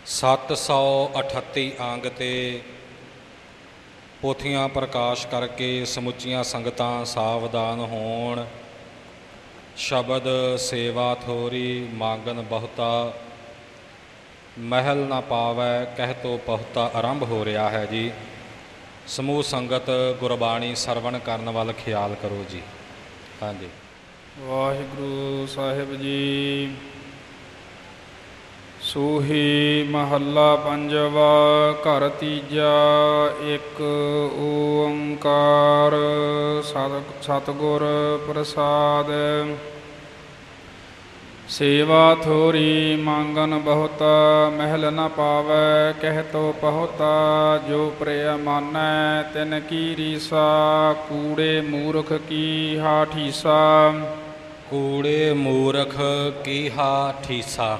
738 ਅੰਗ ਤੇ ਪੋਥੀਆਂ ਪ੍ਰਕਾਸ਼ ਕਰਕੇ ਸਮੁੱਚੀਆਂ ਸੰਗਤਾਂ ਸਾਵਧਾਨ ਹੋਣ। ਸ਼ਬਦ ਸੇਵਾ ਥੋਰੀ ਮੰਗਨ ਬਹੁਤਾ, ਮਹਿਲ ਨਾ ਪਾਵੈ ਕਹਿ ਤੋ ਬਹੁਤਾ ਆਰੰਭ ਹੋ ਰਿਹਾ ਹੈ ਜੀ। ਸਮੂਹ ਸੰਗਤ ਗੁਰਬਾਣੀ ਸਰਵਣ ਕਰਨ ਵੱਲ ਖਿਆਲ ਕਰੋ ਜੀ। ਹਾਂਜੀ। ਵਾਹਿਗੁਰੂ ਸਾਹਿਬ ਜੀ। ਸੂਹੀ ਮਹੱਲਾ ਪੰਜਵਾ। ਘਰ ਤੀਜਾ। ਇੱਕ ਓੰਕਾਰ ਸਤਿਗੁਰ ਪ੍ਰਸਾਦ। ਸੇਵਾ ਥੋਰੀ ਮੰਗਨ ਬਹੁਤਾ, ਮਹਿਲ ਨ ਪਾਵੈ ਕਹਿ ਤੋ ਬਹੁਤਾ। ਜੋ ਪ੍ਰਿਯ ਮਾਨੈ ਤਿਨ ਕੀ ਰੀਸਾ, ਕੂੜੇ ਮੂਰਖ ਕੀ ਹਾ ਠੀਸਾ। ਕੂੜੇ ਮੂਰਖ ਕੀ ਹਾ ਠੀਸਾ।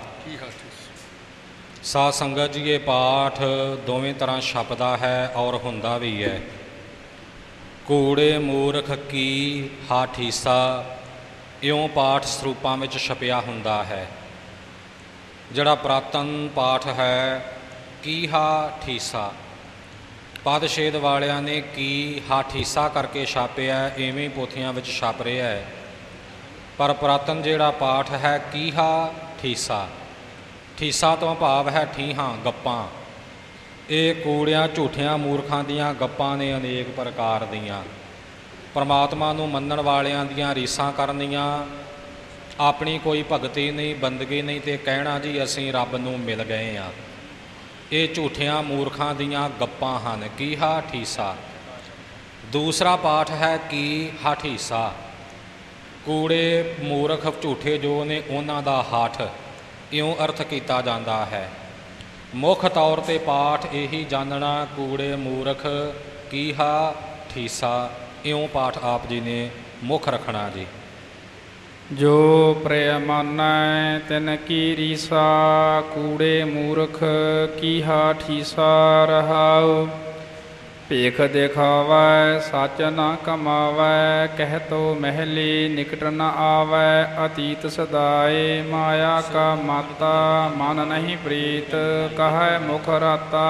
ਸਾਧ ਸੰਗਤ ਜੀ, ਇਹ ਪਾਠ ਦੋਵੇਂ ਤਰ੍ਹਾਂ ਛਪਦਾ ਹੈ ਔਰ ਹੁੰਦਾ ਵੀ ਹੈ। ਕੂੜੇ ਮੂਰਖ ਕੀ ਹਾ ਠੀਸਾ ਇਉਂ ਪਾਠ ਸਰੂਪਾਂ ਵਿੱਚ ਛਪਿਆ ਹੁੰਦਾ ਹੈ। ਜਿਹੜਾ ਪੁਰਾਤਨ ਪਾਠ ਹੈ ਕੀ ਹਾ ਠੀਸਾ, ਪਦ ਛੇਦ ਵਾਲਿਆਂ ਨੇ ਕੀ ਹਾ ਠੀਸਾ ਕਰਕੇ ਛਾਪਿਆ, ਇਵੇਂ ਪੋਥੀਆਂ ਵਿੱਚ ਛਪ ਰਿਹਾ ਹੈ। ਪਰ ਪੁਰਾਤਨ ਜਿਹੜਾ ਪਾਠ ਹੈ ਕੀ ਹਾ ਠੀਸਾ, ਠੀਸਾ ਤੋਂ ਭਾਵ ਹੈ ਠੀਹਾਂ ਗੱਪਾਂ। ਇਹ ਕੂੜਿਆਂ ਝੂਠਿਆਂ ਮੂਰਖਾਂ ਦੀਆਂ ਗੱਪਾਂ ਨੇ, ਅਨੇਕ ਪ੍ਰਕਾਰ ਦੀਆਂ। ਪਰਮਾਤਮਾ ਨੂੰ ਮੰਨਣ ਵਾਲਿਆਂ ਦੀਆਂ ਰੀਸਾਂ ਕਰਨੀਆਂ, ਆਪਣੀ ਕੋਈ ਭਗਤੀ ਨਹੀਂ ਬੰਦਗੀ ਨਹੀਂ ਅਤੇ ਕਹਿਣਾ ਜੀ ਅਸੀਂ ਰੱਬ ਨੂੰ ਮਿਲ ਗਏ ਹਾਂ। ਇਹ ਝੂਠਿਆਂ ਮੂਰਖਾਂ ਦੀਆਂ ਗੱਪਾਂ ਹਨ। ਕੀ ਹਾ ਠੀਸਾ। ਦੂਸਰਾ ਪਾਠ ਹੈ ਕੀ ਹਾ ਠੀਸਾ। ਕੂੜੇ ਮੂਰਖ ਝੂਠੇ ਜੋ ਨੇ ਉਹਨਾਂ ਦਾ ਹਾਠ ਇਉਂ ਅਰਥ ਕੀਤਾ ਜਾਂਦਾ ਹੈ। ਮੁੱਖ ਤੌਰ 'ਤੇ ਪਾਠ ਇਹੀ ਜਾਣਨਾ, ਕੂੜੇ ਮੂਰਖ ਕੀ ਹਾ ਠੀਸਾ, ਇਉਂ ਪਾਠ ਆਪ ਜੀ ਨੇ ਮੁੱਖ ਰੱਖਣਾ ਜੀ। ਜੋ ਪ੍ਰਿਯ ਮਾਨੈ ਤਿਨ ਕੀ ਰੀਸਾ, ਕੂੜੇ ਮੂਰਖ ਕੀ ਹਾ ਠੀਸਾ। ਰਹਾਉ। ਭੇਖ ਦਿਖਾਵੈ ਸੱਚ ਨਾ ਕਮਾਵੈ, ਕਹਿ ਤੋ ਮਹਿਲੀ ਨਿਕਟ ਨ ਆਵੈ। ਅਤੀਤ ਸਦਾਏ ਮਾਇਆ ਕਾ ਮਾਤਾ, ਮਨ ਨਹੀਂ ਪ੍ਰੀਤ ਕਹੈ ਮੁਖ ਰਾਤਾ।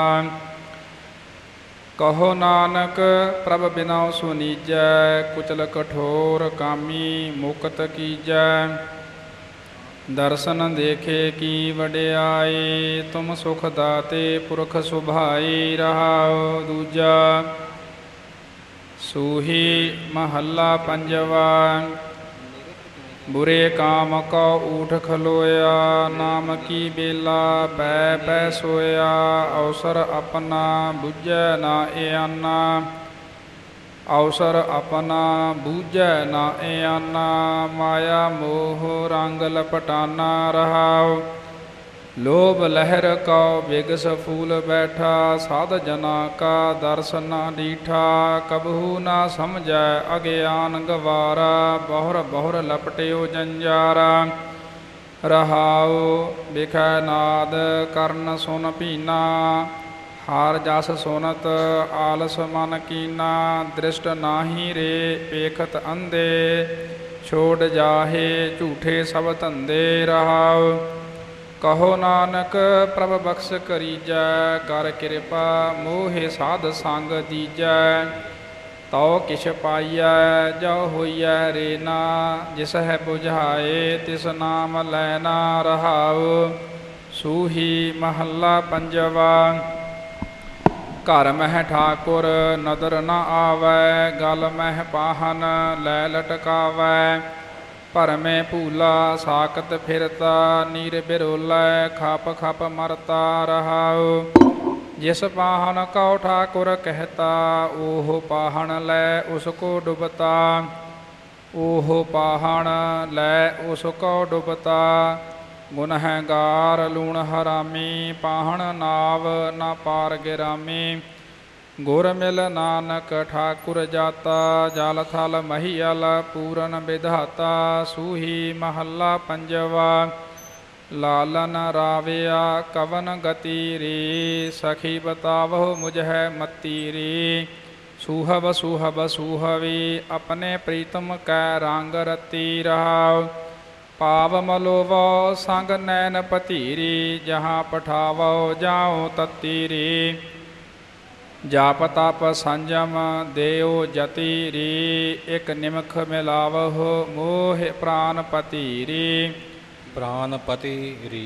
ਕਹੋ ਨਾਨਕ ਪ੍ਰਭ ਬਿਨਉ ਸੁਨੀਜੈ, ਕੁਚਲ ਕਠੋਰ ਕਾਮੀ ਮੁਕਤ ਕੀਜੈ। ਦਰਸ਼ਨ ਦੇਖੇ ਕੀ ਵਡਿਆਈ, ਤੁਮ ਸੁਖ ਦਾਤੇ ਪੁਰਖ ਸੁਭਾਈ। ਰਹਾਉ। ਦੂਜਾ। ਸੂਹੀ ਮਹੱਲਾ ਪੰਜਵਾ। ਬੁਰੇ ਕਾਮ ਕਉ ਊਠ ਖਲੋਇਆ, ਨਾਮ ਕੀ ਬੇਲਾ ਪੈ ਪੈ ਸੋਇਆ। ਅਵਸਰ ਆਪਣਾ ਬੁੱਝੈ ਨਾ ਏਆਨਾ, ਅਵਸਰ ਆਪਣਾ ਬੂਝੈ ਨਾ ਏਆਨਾ। ਮਾਇਆ ਮੋਹ ਰੰਗ ਲਪਟਾਨਾ। ਰਹਾਉ। ਲੋਭ ਲਹਿਰ ਕਉ ਬਿਗਸ ਫੂਲ ਬੈਠਾ, ਸਾਧ ਜਨਾ ਕਾ ਦਰਸ ਨਾ ਡੀਠਾ। ਕਬਹੂ ਨਾ ਸਮਝੈ ਅਗਿਆਨ ਗਵਾਰਾ, ਬਹੁਰ ਬਹੁਰ ਲਪਟਿਓ ਜੰਜਾਰਾ। ਰਹਾਉ। ਬਿਖੈ ਨਾਦ ਕਰਨ ਸੁਨ ਭੀਨਾ, ਹਾਰ ਜਸ ਸੁਨਤ ਆਲਸ ਮਨ ਕੀਨਾ। ਦ੍ਰਿਸ਼ਟ ਨਾਹੀ ਰੇ ਪੇਖਤ ਅੰਧੇ, ਛੋੜ ਜਾਹੇ ਝੂਠੇ ਸਭ ਧੰਦੇ। ਰਹਾਉ। ਕਹੋ ਨਾਨਕ ਪ੍ਰਭ ਬਖਸ਼ ਕਰੀਜੈ, ਕਰ ਕਿਰਪਾ ਮੋਹਿ ਸਾਧ ਸੰਗ ਦੀਜੈ। ਤਉ ਕਿਛ ਪਾਈਐ ਜੋ ਹੋਈਐ ਰੇ ਨਾ, ਜਿਸ ਹੈ ਬੁਝਾਏ ਤਿਸ ਨਾਮ ਲੈਣਾ। ਰਹਾਉ। ਸੂਹੀ ਮਹੱਲਾ ਪੰਜਵਾ। ਘਰ ਮਹਿ ਠਾਕੁਰ ਨਦਰ ਨ ਆਵੈ, ਗਲ ਮਹਿ ਪਾਹਨ ਲੈ ਲਟਕਾਵੈ। ਭਰਮੇ ਭੂਲਾ ਸਾਕਤ ਫਿਰਤਾ, ਨੀਰ ਬਿਰੋਲੈ ਖਪ ਖਪ ਮਰਤਾ। ਰਹਾਉ। ਜਿਸ ਪਾਹਨ ਕਉ ਠਾਕੁਰ ਕਹਿਤਾ, ਓਹ ਪਾਹਨ ਲੈ ਉਸ ਕੋ ਡੁਬਤਾ। ਓਹ ਪਾਹਨ ਲੈ ਉਸ ਕੋ ਡੁਬਤਾ। ਗੁਨਹਗਾਰ ਲੂਣ ਹਰਾਮੀ, ਪਾਹਨ ਨਾਵ ਨਾ ਪਾਰ ਗਿਰਾਮੀ। ਗੁਰ ਮਿਲ ਨਾਨਕ ਠਾਕੁਰ ਜਾਤਾ, ਜਲ ਥਲ ਮਹੀਅਲ ਪੂਰਨ ਵਿਧਾਤਾ। ਸੂਹੀ ਮਹੱਲਾ ਪੰਜਵਾ। ਲਾਲਨ ਰਾਵਿਆ ਕਵਨ ਗਤੀ ਰੀ, ਸਖੀ ਬਤਾਵਹੁ ਮੁਝੈ ਮਤੀ ਰੀ। ਸੂਹਬ ਸੂਹਬ ਸੂਹਵੀ ਆਪਣੇ ਪ੍ਰੀਤਮ ਕੈ ਰੰਗ ਰਤੀ। ਰਹਾਉ। ਪਾਵ ਮਲੋਵੋ ਸੰਗ ਨੈਨ ਪਤੀਰੀ, ਜਹਾਂ ਪਠਾਵੋ ਜਾਉ ਤਤੀਰੀ। ਜਾਪ ਤਪ ਸੰਜਮ ਦੇਉ ਜਤੀ ਰੀ, ਇਕ ਨਿਮਖ ਮਿਲਾਵਹੁ ਮੋਹ ਪ੍ਰਾਨ ਪਤੀਰੀ। ਪ੍ਰਾਨਪਤੀ ਰੀ।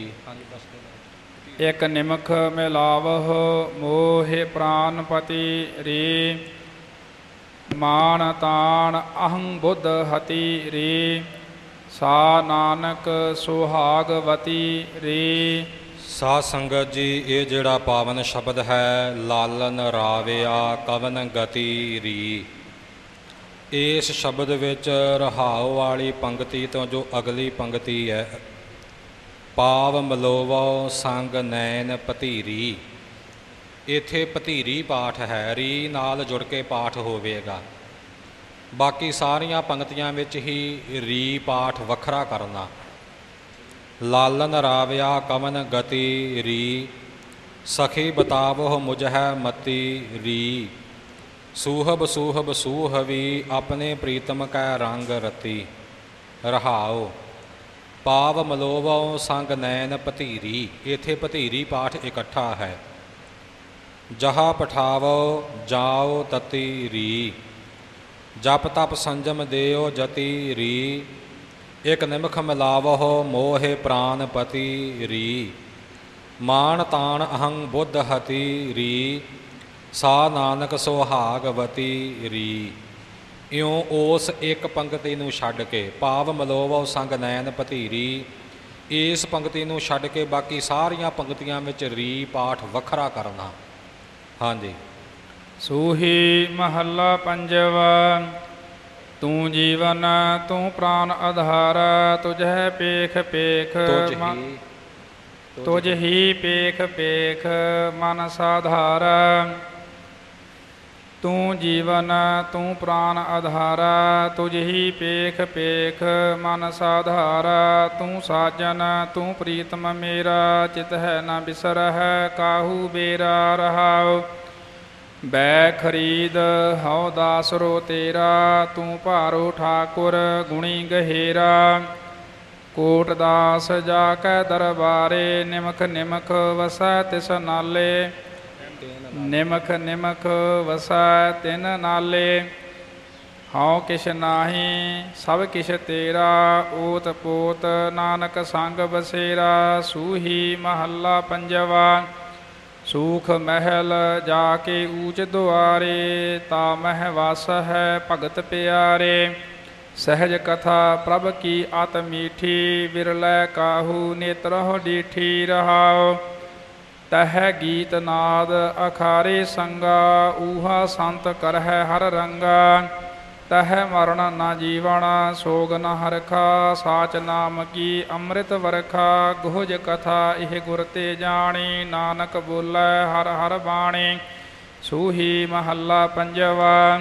ਇਕ ਨਿਮਖ ਮਿਲਾਵਹੁ ਮੋਹ ਪ੍ਰਾਨਪਤੀ ਰੀ। ਮਾਨ ਤਾਣ ਅਹੰ ਬੁੱਧ ਹਤੀ ਰੀ, ਸਾ ਨਾਨਕ ਸੁਹਾਗਵਤੀ ਰੀ। ਸਾਧ ਸੰਗਤ ਜੀ, ਇਹ ਜਿਹੜਾ ਪਾਵਨ ਸ਼ਬਦ ਹੈ, ਲਾਲਨ ਰਾਵਿਆ ਕਵਨ ਗਤੀ ਰੀ। ਇਸ ਸ਼ਬਦ ਵਿੱਚ ਰਹਾਉ ਵਾਲੀ ਪੰਕਤੀ ਤੋਂ ਜੋ ਅਗਲੀ ਪੰਕਤੀ ਹੈ, ਪਾਵ ਮਲੋਵੋ ਸੰਗ ਨੈਨ ਭਤੀਰੀ, ਇੱਥੇ ਭਤੀਰੀ ਪਾਠ ਹੈ, ਰੀ ਨਾਲ ਜੁੜ ਕੇ ਪਾਠ ਹੋਵੇਗਾ। ਬਾਕੀ ਸਾਰੀਆਂ ਪੰਕਤੀਆਂ ਵਿੱਚ ਹੀ ਰੀ ਪਾਠ ਵੱਖਰਾ ਕਰਨਾ। ਲਾਲਨ ਰਾਵਿਆ ਕਵਨ ਗਤੀ ਰੀ, ਸਖੀ ਬਤਾਵੋ ਮੁਝੈ ਮਤੀ ਰੀ। ਸੂਹਬ ਸੂਹਬ ਸੂਹਵੀ, ਆਪਣੇ ਪ੍ਰੀਤਮ ਕੈ ਰੰਗ ਰਤੀ। ਰਹਾਉ ਪਾਵ ਮਲੋਵੋ ਸੰਗ ਨੈਨ ਭਤੀਰੀ, ਇੱਥੇ ਭਤੀਰੀ ਪਾਠ ਇਕੱਠਾ ਹੈ। ਜਹਾ ਪਠਾਵੋ ਜਾਓ ਤਤੀ ਰੀ, ਜਪ ਤਪ ਸੰਜਮ ਦੇਓ ਜਤੀ ਰੀ। ਇਕ ਨਿਮਖ ਮਿਲਾਵਹੁ ਮੋਹਿ ਪ੍ਰਾਨ ਪਤੀ ਰੀ। ਮਾਨ ਤਾਣ ਅਹੰ ਬੁੱਧ ਹਤੀ ਰੀ, ਸਾ ਨਾਨਕ ਸੁਹਾਗਵਤੀ ਰੀ। ਇਉਂ ਉਸ ਇੱਕ ਪੰਕਤੀ ਨੂੰ ਛੱਡ ਕੇ, ਪਾਵ ਮਲੋਵਹੁ ਸੰਗ ਨੈਨ ਭਤੀਰੀ, ਇਸ ਪੰਕਤੀ ਨੂੰ ਛੱਡ ਕੇ ਬਾਕੀ ਸਾਰੀਆਂ ਪੰਕਤੀਆਂ ਵਿੱਚ ਰੀ ਪਾਠ ਵੱਖਰਾ ਕਰਨਾ। ਹਾਂਜੀ। ਸੂਹੀ ਮਹੱਲਾ ਪੰਜਵਾ। ਤੂੰ ਜੀਵਨ ਤੂੰ ਪ੍ਰਾਨ ਆਧਾਰ, ਤੁਝੈ ਪੇਖ ਪੇਖ ਤੁਝ ਹੀ ਪੇਖ ਪੇਖ ਮਨ ਸਾਧਾਰ। ਤੂੰ ਜੀਵਨ ਤੂੰ ਪ੍ਰਾਨ ਆਧਾਰ, ਤੁਝ ਹੀ ਪੇਖ ਪੇਖ ਮਨ ਸਾਧਾਰ। ਤੂੰ ਸਾਜਨ ਤੂੰ ਪ੍ਰੀਤਮ ਮੇਰਾ, ਚਿਤ ਹੈ ਨ ਬਿਸਰਹਿ ਕਾਹੂ ਬੇਰਾ। ਰਹਾਉ ਬੈ ਖਰੀਦ ਹਉ ਦਾਸਰੋ ਤੇਰਾ, ਤੂੰ ਭਾਰੋ ਠਾਕੁਰ ਗੁਣੀ ਗਹੇਰਾ। ਕੋਟ ਦਾਸ ਜਾ ਕੈ ਦਰਬਾਰੇ, ਨਿਮਖ ਨਿਮਖ ਵਸੈ ਤਿਸ ਨਾਲੇ। ਨਿਮਖ ਨਿਮਖ ਵਸੈ ਤਿਨ ਨਾਲੇ। ਹਉ ਕਿਛ ਨਾਹੀ ਸਭ ਕਿਛ ਤੇਰਾ, ਓਤ ਪੋਤ ਨਾਨਕ ਸੰਗ ਬਸੇਰਾ। ਸੂਹੀ ਮਹੱਲਾ ਪੰਜਵਾ। ਸੂਖ ਮਹਿਲ ਜਾ ਕੇ ਊਚ ਦੁਆਰੇ, ਤਾ ਮਹਿ ਵਾਸ ਹੈ ਭਗਤ ਪਿਆਰੇ। ਸਹਿਜ ਕਥਾ ਪ੍ਰਭ ਕੀ ਅਤ ਮੀਠੀ, ਵਿਰਲੇ ਕਾਹੂ ਨੇਤਰਹੁ ਡੀਠੀ। ਰਹਾਉ ਤਹ ਗੀਤ ਨਾਦ ਅਖਾਰੇ ਸੰਗਾ, ਊਹਾ ਸੰਤ ਕਰਹਿ ਹਰ ਰੰਗਾ। ਤਹ ਮਰਨ ਨ ਜੀਵਨ ਸੋਗ ਨ ਹਰਖਾ, ਸਾਚ ਨਾਮ ਕੀ ਅੰਮ੍ਰਿਤ ਵਰਖਾ। ਗੁਹਜ ਕਥਾ ਇਹ ਗੁਰ ਤੇ ਜਾਣੀ, ਨਾਨਕ ਬੋਲੇ ਹਰ ਹਰ ਬਾਣੀ। ਸੂਹੀ ਮਹੱਲਾ ਪੰਜਵਾ।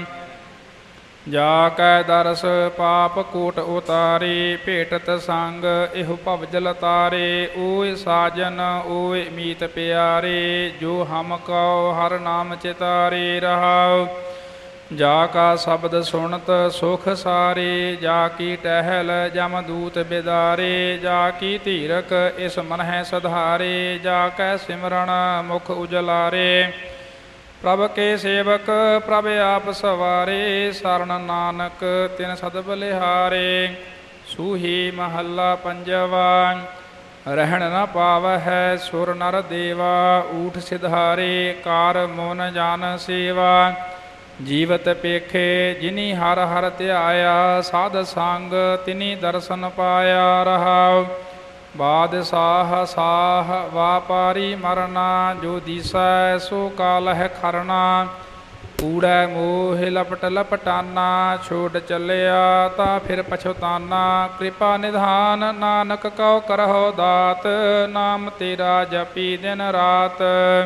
ਜਾ ਕੈ ਦਰਸ ਪਾਪ ਕੋਟ ਉਤਾਰੇ, ਭੇਟਤ ਸੰਗ ਇਹੋ ਭਵ ਜਲ ਤਾਰੇ। ਓਏ ਸਾਜਨ ਓਏ ਮੀਤ ਪਿਆਰੇ, ਜੋ ਹਮ ਕਉ ਹਰ ਨਾਮ ਚਿਤਾਰੇ। ਰਹਾਉ ਜਾ ਕਾ ਸ਼ਬਦ ਸੁਣਤ ਸੁਖ ਸਾਰੇ, ਜਾ ਕੀ ਟਹਿਲ ਜਮ ਦੂਤ ਬਿਦਾਰੇ। ਜਾ ਕੀ ਧੀਰਕ ਇਸ ਮਨਹਿ ਸਧਾਰੇ, ਜਾ ਕੈ ਸਿਮਰਨ ਮੁਖ ਉਜਲਾਰੇ। ਪ੍ਰਭ ਕੇ ਸੇਵਕ ਪ੍ਰਭ ਆਪ ਸਵਾਰੇ, ਸਰਣ ਨਾਨਕ ਤਿਨ ਸਦ ਬਲਿਹਾਰੇ। ਸੂਹੀ ਮਹੱਲਾ ਪੰਜਵਾ। ਰਹਿਣ ਨ ਪਾਵਹਿ ਸੁਰ ਨਰ ਦੇਵਾ, ਊਠ ਸਿਧਾਰੇ ਕਾਰ ਮੋਨ ਜਨ ਸੇਵਾ। ਜੀਵਤ ਪੇਖੇ ਜਿਨੀ ਹਰ ਹਰ ਧਿਆਇਆ, ਸਾਧ ਸੰਗ ਤਿਨੀ ਦਰਸ਼ਨ ਪਾਇਆ। ਰਹਾਉ ਬਾਦਸ਼ਾਹ ਸਾਹ ਵਾਪਾਰੀ ਮਰਨਾ, ਜੋ ਦੀਸੈ ਸੋ ਕਾਲਹਿ ਖਰਨਾ। ਕੂੜੈ ਮੋਹ ਲਪਟ ਲਪਟਾਨਾ, ਛੋੜ ਚੱਲਿਆ ਤਾਂ ਫਿਰ ਪਛਤਾਨਾ। ਕਿਰਪਾ ਨਿਧਾਨ ਨਾਨਕ ਕਉ ਕਰਹੁ ਦਾਤ, ਨਾਮ ਤੇਰਾ ਜਪੀ ਦਿਨ ਰਾਤ।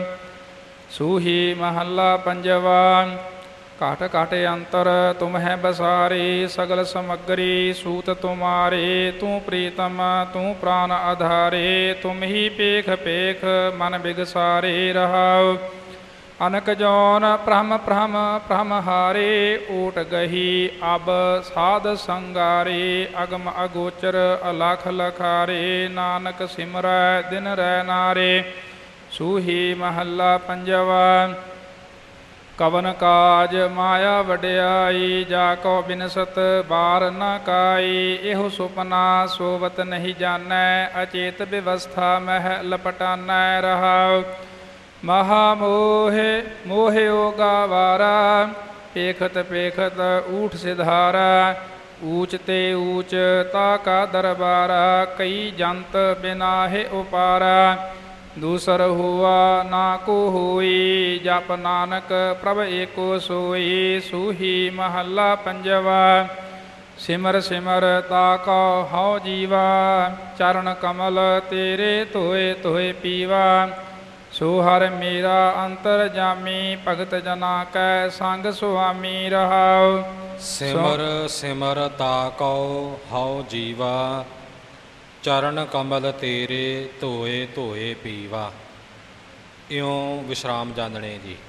ਸੂਹੀ ਮਹੱਲਾ ਪੰਜਵਾ। ਘਟ ਘਟ ਅੰਤਰ ਤੁਮ ਹੈ ਬਸਾਰੇ, ਸਗਲ ਸਮੱਗਰੀ ਸੂਤ ਤੁਮਾਰੇ। ਤੂੰ ਪ੍ਰੀਤਮ ਤੂੰ ਪ੍ਰਾਨ ਆਧਾਰੇ, ਤੁਮ ਹੀ ਪੇਖ ਪੇਖ ਮਨ ਬਿਗਸਾਰੇ। ਰਹਾਉ ਅਨਕ ਜੋਨ ਭ੍ਰਮ ਭ੍ਰਮ ਭ੍ਰਮ ਹਾਰੇ, ਓਟ ਗਹੀ ਅਬ ਸਾਧ ਸੰਗਾਰੇ, ਅਗਮ ਅਗੋਚਰ ਅਲਖ ਲਖਾਰੇ, ਨਾਨਕ ਸਿਮਰੈ ਦਿਨ ਰਹਿ ਨਾਰੇ। ਸੂਹੀ ਮਹੱਲਾ ਪੰਜਵਾ। ਕਵਨ ਕਾਜ ਮਾਇਆ ਵਡਿਆਈ, ਜਾ ਕੋ ਬਿਨਸਤ ਬਾਰ ਨ ਕਾਈ, ਇਹੋ ਸੁਪਨਾ ਸੋਵਤ ਨਹੀਂ ਜਾਣੈ, ਅਚੇਤ ਵਿਵਸਥਾ ਮਹਿ ਲਪਟਾਨੈ ਰਹਾਉ। ਮਹਾ ਮੋਹਿ ਮੋਹਿਓ ਗਾਵਾਰਾ, ਪੇਖਤ ਪੇਖਤ ਊਠ ਸਿਧਾਰਾ, ਊਚ ਤੇ ਊਚ ਤਾ ਕਾ ਦਰਬਾਰਾ, ਕਈ ਜੰਤ ਬਿਨਾਹਿ ਉਪਾਰਾ, ਦੂਸਰ ਹੁਆ ਨਾ ਕੋ ਹੋਈ, ਜਪ ਨਾਨਕ ਪ੍ਰਭ ਏਕੋ ਸੋਈ। ਸੂਹੀ ਮਹੱਲਾ ਪੰਜਵਾ। ਸਿਮਰ ਸਿਮਰ ਤਾ ਕਉ ਹਉ ਜੀਵਾ, ਚਰਨ ਕਮਲ ਤੇਰੇ ਧੋਏ ਧੋਏ ਪੀਵਾ। ਸੋ ਹਰਿ ਮੇਰਾ ਅੰਤਰ ਜਾਮੀ, ਭਗਤ ਜਨਾ ਕੈ ਸੰਗ ਸੁਆਮੀ ਰਹਾਉ। ਸਿਮਰ ਸਿਮਰ ਤਾ ਕਉ ਹਉ ਜੀਵਾ, ਚਰਨ ਕਮਲ ਤੇਰੇ ਧੋਏ ਧੋਏ ਪੀਵਾ। ਇਉਂ ਵਿਸ਼ਰਾਮ ਜਾਣਣੇ ਜੀ।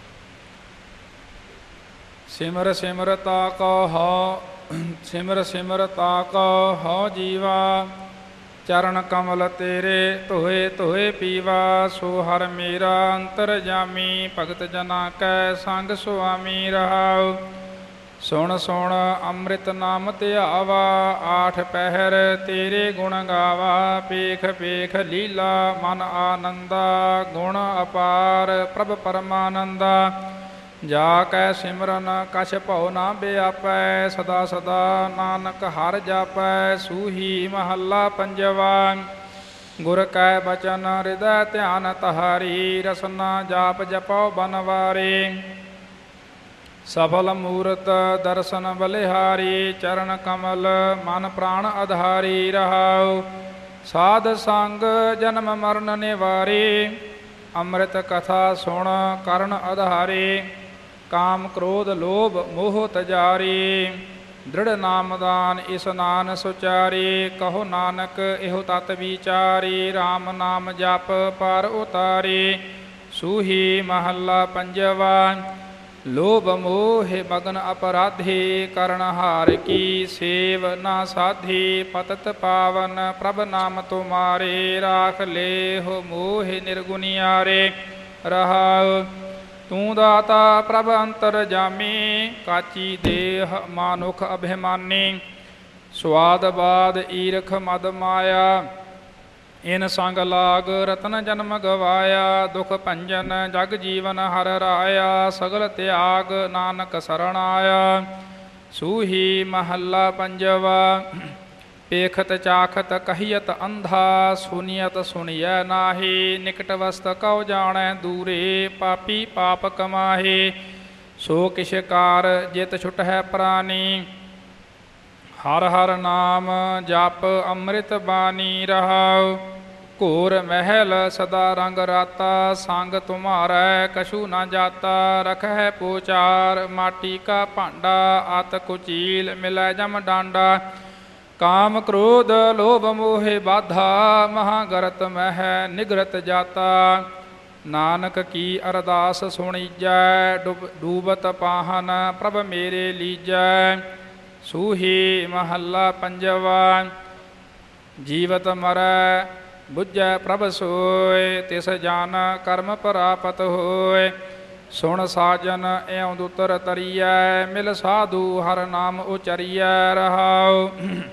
ਸਿਮਰ ਸਿਮਰ ਤਾ ਕਉ ਹਉ, ਸਿਮਰ ਸਿਮਰ ਤਾ ਕਉ ਹਉ ਜੀਵਾ, ਚਰਨ ਕਮਲ ਤੇਰੇ ਧੋਏ ਧੋਏ ਪੀਵਾ। ਸੋ ਹਰਿ ਮੇਰਾ ਅੰਤਰ ਜਾਮੀ, ਭਗਤ ਜਨਾ ਕੈ ਸੰਗ ਸੁਆਮੀ ਰਹਾਉ। ਸੁਣ ਸੁਣ ਅੰਮ੍ਰਿਤ ਨਾਮ ਧਿਆਵਾ, ਆਠ ਪਹਿਰ ਤੇਰੇ ਗੁਣ ਗਾਵਾ। ਪੇਖ ਪੇਖ ਲੀਲਾ ਮਨ ਆਨੰਦਾ, ਗੁਣ ਅਪਾਰ ਪ੍ਰਭ ਪਰਮਾਨੰਦਾ। ਜਾ ਕੈ ਸਿਮਰਨ ਕਛ ਭਉ ਨਾ ਬਿਆਪੈ, ਸਦਾ ਸਦਾ ਨਾਨਕ ਹਰਿ ਜਾਪੈ। ਸੂਹੀ ਮਹੱਲਾ ਪੰਜਵਾ। ਗੁਰ ਕੈ ਬਚਨ ਹਿਰਦੈ ਧਿਆਨ ਤਹਾਰੀ, ਰਸਨਾ ਜਾਪ ਜਪਉ ਬਨਵਾਰੇ। ਸਫਲ ਮੂਰਤ ਦਰਸ਼ਨ ਬਲਿਹਾਰੀ, ਚਰਨ ਕਮਲ ਮਨ ਪ੍ਰਾਣ ਆਧਾਰੀ ਰਹਾਉ। ਸਾਧ ਸੰਗ ਜਨਮ ਮਰਨ ਨਿਵਾਰੇ, ਅੰਮ੍ਰਿਤ ਕਥਾ ਸੁਣ ਕਰਨ ਆਧਾਰੇ। ਕਾਮ ਕ੍ਰੋਧ ਲੋਭ ਮੋਹ ਤਜਾਰੀ, ਦ੍ਰਿੜ ਨਾਮਦਾਨ ਇਸਨਾਨ ਸੁਚਾਰੀ। ਕਹੋ ਨਾਨਕ ਇਹੋ ਤਤ ਵਿਚਾਰੀ, RAM ਨਾਮ ਜਪ ਪਰ ਉਤਾਰੀ। ਸੂਹੀ ਮਹੱਲਾ ਪੰਜਵਾ। ਲੋਭ ਮੋਹ ਮਗਨ ਅਪਰਾਧੀ, ਕਰਨ ਹਾਰ ਕੀ ਸੇਵ ਨਾ ਸਾਧੀ। ਪਤਤ ਪਾਵਨ ਪ੍ਰਭ ਨਾਮ ਤੁਮਾਰੇ, ਰਾਖ ਲੇਹੁ ਮੋਹ ਨਿਰਗੁਣਿਆਰੇ ਰਹਾਉ। ਤੂੰ ਦਾਤਾ ਪ੍ਰਭ ਅੰਤਰ ਜਾਮੀ, ਕਾਚੀ ਦੇਹ ਮਾਨੁਖ ਅਭਿਮਾਨੀ। ਸਵਾਦ ਬਾਦ ਈਰਖ ਮਦ ਮਾਇਆ, ਇਨ ਸੰਗ ਲਾਗ ਰਤਨ ਜਨਮ ਗਵਾਇਆ। ਦੁਖ ਭੰਜਨ ਜਗ ਜੀਵਨ ਹਰਿ ਰਾਇਆ, ਸਗਲ ਤਿਆਗ ਨਾਨਕ ਸਰਣ ਆਇਆ। ਸੂਹੀ ਮਹੱਲਾ ਪੰਜਵਾ। ਪੇਖਤ ਚਾਖਤ ਕਹੀਅਤ ਅੰਧਾ, ਸੁਨੀਅਤ ਸੁਣੀਐ ਨਾਹੀ। ਨਿਕਟ ਵਸਤ ਕਉ ਜਾਣੈ ਦੂਰੇ, ਪਾਪੀ ਪਾਪ ਕਮਾਹੇ। ਸੋ ਕਿਛ ਕਾਰ ਜਿਤ ਛੁਟਹਿ ਪ੍ਰਾਨੀ, ਹਰ ਹਰ ਨਾਮ ਜਪ ਅੰਮ੍ਰਿਤ ਬਾਣੀ ਰਹਾਉ। ਘੋਰ ਮਹਿਲ ਸਦਾ ਰੰਗ ਰਾਤਾ, ਸੰਗ ਤੁਮਾਰੈ ਕਛੂ ਨਾ ਜਾਤਾ। ਰਖਹਿ ਪੋਚਾਰ ਮਾਟੀ ਕਾ ਭਾਂਡਾ, ਅਤ ਕੁਚੀਲ ਮਿਲੈ ਜਮ ਡਾਂਡਾ। ਕਾਮ ਕ੍ਰੋਧ ਲੋਭ ਮੋਹਿ ਬਾਧਾ, ਮਹਾਗਰਤ ਮਹਿ ਨਿਗਰਤ ਜਾਤਾ। ਨਾਨਕ ਕੀ ਅਰਦਾਸ ਸੁਣੀਜੈ, ਡੂਬਤ ਪਾਹਨ ਪ੍ਰਭ ਮੇਰੇ ਲੀਜੈ। ਸੂਹੀ ਮਹੱਲਾ ਪੰਜਵਾ। ਜੀਵਤ ਮਰੈ ਬੁੱਝੈ ਪ੍ਰਭ ਸੋਇ, ਤਿਸ ਜਨ ਕਰਮ ਪ੍ਰਾਪਤ ਹੋਇ। ਸੁਣ ਸਾਜਨ ਇਉ ਦੁਤਰ ਤਰੀਐ, ਮਿਲ ਸਾਧੂ ਹਰ ਨਾਮ ਉਚਰੀਐ ਰਹਾਉ।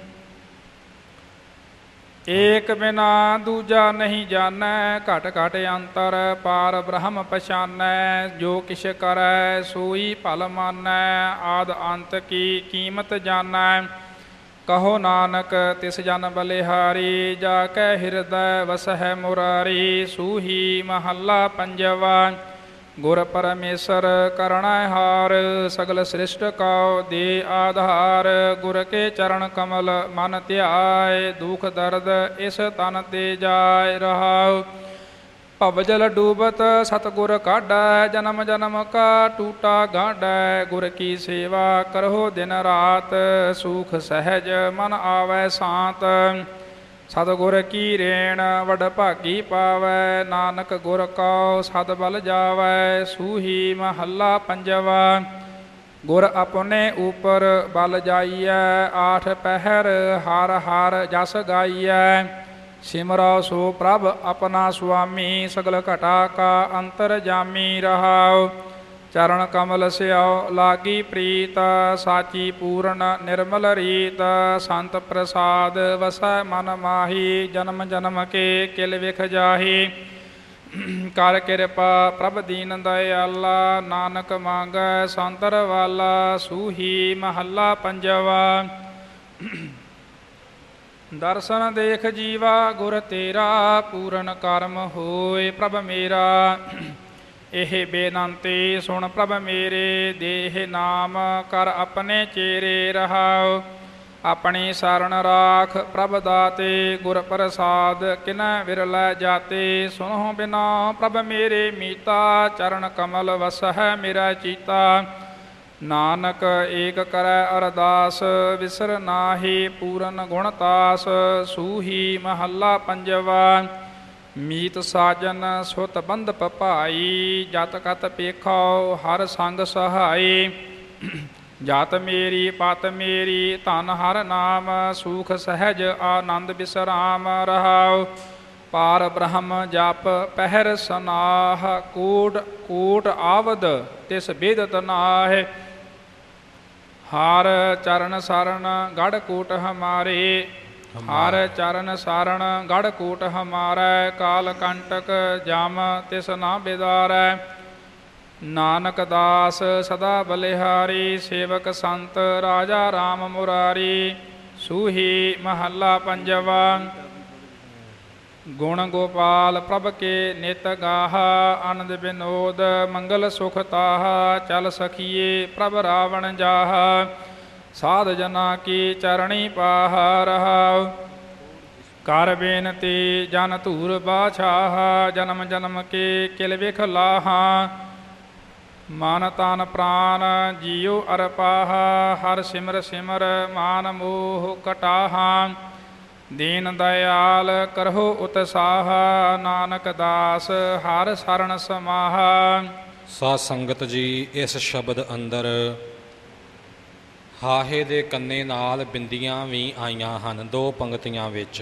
ਏਕ ਬਿਨਾ ਦੂਜਾ ਨਹੀਂ ਜਾਣੈ, ਘਟ ਘਟ ਅੰਤਰ ਪਾਰ ਬ੍ਰਹਮ ਪਛਾਨੈ। ਜੋ ਕਿਛ ਕਰੈ ਸੋਈ ਭਲ ਮਾਨੈ, ਆਦ ਅੰਤ ਕੀ ਕੀਮਤ ਜਾਣੈ। ਕਹੋ ਨਾਨਕ ਤਿਸ ਜਨ ਬਲਿਹਾਰੀ, ਜਾ ਕੈ ਹਿਰਦੈ ਵਸਹਿ ਮੁਰਾਰੀ। ਸੂਹੀ ਮਹੱਲਾ ਪੰਜਵਾ। ਗੁਰ ਪਰਮੇਸ਼ਰ ਕਰਣੈ ਹਾਰ, ਸਗਲ ਸ੍ਰਿਸ਼ਟ ਕਉ ਦੇ ਆਧਾਰ। ਗੁਰ ਕੇ ਚਰਨ ਕਮਲ ਮਨ ਧਿਆਏ, ਦੁਖ ਦਰਦ ਇਸ ਤਨ ਤੇ ਜਾਇ ਰਹਾਉ। ਭਵ ਜਲ ਡੂਬਤ ਸਤਿਗੁਰ ਕਾਢੈ, ਜਨਮ ਜਨਮ ਕਾ ਟੂਟਾ ਗਾਢੈ। ਗੁਰ ਕੀ ਸੇਵਾ ਕਰਹੁ ਦਿਨ ਰਾਤ, ਸੂਖ ਸਹਿਜ ਮਨ ਆਵੈ ਸਾਤ। ਸਤਿਗੁਰ ਕੀ ਰੇਣ ਵਡ ਭਾਗੀ ਪਾਵੈ, ਨਾਨਕ ਗੁਰ ਕਉ ਸਦ ਬਲ ਜਾਵੈ। ਸੂਹੀ ਮਹੱਲਾ ਪੰਜਵਾ। ਗੁਰ ਆਪਣੇ ਉਪਰ ਬਲ ਜਾਈਐ, ਆਠ ਪਹਿਰ ਹਰ ਹਰ ਜਸ ਗਾਈਐ। ਸਿਮਰੋ ਸੋ ਪ੍ਰਭ ਆਪਣਾ ਸੁਆਮੀ, ਸਗਲ ਘਟਾ ਕਾ ਅੰਤਰ ਜਾਮੀ ਰਹਾਉ। ਚਰਨ ਕਮਲ ਸਿਓ ਲਾਗੀ ਪ੍ਰੀਤ, ਸਾਚੀ ਪੂਰਨ ਨਿਰਮਲ ਰੀਤ। ਸੰਤ ਪ੍ਰਸਾਦ ਵਸੈ ਮਨ ਮਾਹੀ, ਜਨਮ ਜਨਮ ਕੇ ਕਿਲ ਵਿਖ ਜਾਹੀ। ਕਰ ਕਿਰਪਾ ਪ੍ਰਭ ਦੀਨ ਦਇਆਲਾ, ਨਾਨਕ ਮੰਗੈ ਸੰਤਰ ਵਾਲਾ। ਸੂਹੀ ਮਹੱਲਾ ਪੰਜਵਾ। ਦਰਸ਼ਨ ਦੇਖ ਜੀਵਾ ਗੁਰ ਤੇਰਾ, ਪੂਰਨ ਕਰਮ ਹੋਏ ਪ੍ਰਭ ਮੇਰਾ। ਇਹ ਬੇਨੰਤੀ ਸੁਣ ਪ੍ਰਭ ਮੇਰੇ, ਦੇਹ ਨਾਮ ਕਰ ਆਪਣੇ ਚੇਰੇ ਰਹਾਉ। ਆਪਣੀ ਸਰਣ ਰਾਖ ਪ੍ਰਭ ਦਾਤੇ, ਗੁਰ ਪ੍ਰਸਾਦ ਕਿਨੈ ਵਿਰਲੇ ਜਾਤੇ। ਸੁਨਹੁ ਬਿਨਾ ਪ੍ਰਭ ਮੇਰੇ ਮੀਤਾ, ਚਰਨ ਕਮਲ ਵਸਹਿ ਮੇਰਾ ਚੀਤਾ। ਨਾਨਕ ਏਕ ਕਰੈ ਅਰਦਾਸ, ਵਿਸਰ ਨਾਹੀ ਪੂਰਨ ਗੁਣ ਤਾਸ। ਸੂਹੀ ਮਹੱਲਾ ਪੰਜਵਾ। ਮੀਤ ਸਾਜਨ ਸੁਤ ਬੰਧਪ ਭਾਈ, ਜਤ ਕਤ ਪੇਖੋ ਹਰ ਸੰਗ ਸਹਾਈ। ਜਾਤ ਮੇਰੀ ਪਤ ਮੇਰੀ ਧਨ ਹਰ ਨਾਮ, ਸੂਖ ਸਹਿਜ ਆਨੰਦ ਬਿਸਰਾਮ ਰਹਾਉ। ਪਾਰ ਬ੍ਰਹਮ ਜਪ ਪਹਿਰ ਸਨਾਹ, ਕੋਟ ਕੋਟ ਆਵਦ ਤਿਸ ਬੇਦਤ ਨਾਹਿ। ਹਰ ਚਰਨ ਸਰਣ ਗੜ ਕੋਟ ਹਮਾਰੇ, ਹਰ ਚਰਨ ਸਾਰਣ ਗੜ ਕੋਟ ਹਮਾਰੈ। ਕਾਲ ਕੰਟਕ ਜਮ ਤਿਸ ਨਾ ਬਿਦਾਰੈ, ਨਾਨਕ ਦਾਸ ਸਦਾ ਬਲਿਹਾਰੀ। ਸੇਵਕ ਸੰਤ ਰਾਜਾ ਰਾਮ ਮੁਰਾਰੀ। ਸੂਹੀ ਮਹੱਲਾ ਪੰਜਵਾ। ਗੁਣ ਗੋਪਾਲ ਪ੍ਰਭ ਕੇ ਨਿਤ ਗਾਹਾ, ਆਨੰਦ ਬਿਨੋਦ ਮੰਗਲ ਸੁਖ ਤਾਹਾ। ਚਲ ਸਖੀਏ ਪ੍ਰਭ ਰਾਵਣ ਜਾਹਾ, ਸਾਧ ਜਨਾ ਕੀ ਚਰਣੀ ਪਾਹਾ ਰਹਾਉ। ਕਰ ਬੇਨਤੀ ਜਨ ਧੂਰ ਬਾਛਾਹਾ, ਜਨਮ ਜਨਮ ਕੇ ਕਿਲ ਵਿਖ ਲਾਹਾ। ਮਨ ਤਨ ਪ੍ਰਾਨ ਜੀਉ ਅਰਪਾਹਾ, ਹਰ ਸਿਮਰ ਸਿਮਰ ਮਾਨ ਮੋਹ ਕਟਾਹਾ। ਦੀਨ ਦਇਆਲ ਕਰਹੁ ਉਤਸਾਹਾ, ਨਾਨਕ ਦਾਸ ਹਰ ਸਰਣ ਸਮਾਹਾ। ਸਾਧ ਸੰਗਤ ਜੀ, ਇਸ ਸ਼ਬਦ ਅੰਦਰ ਹਾਹੇ ਦੇ ਕੰਨੇ ਨਾਲ ਬਿੰਦੀਆਂ ਵੀ ਆਈਆਂ ਹਨ ਦੋ ਪੰਗਤੀਆਂ ਵਿੱਚ।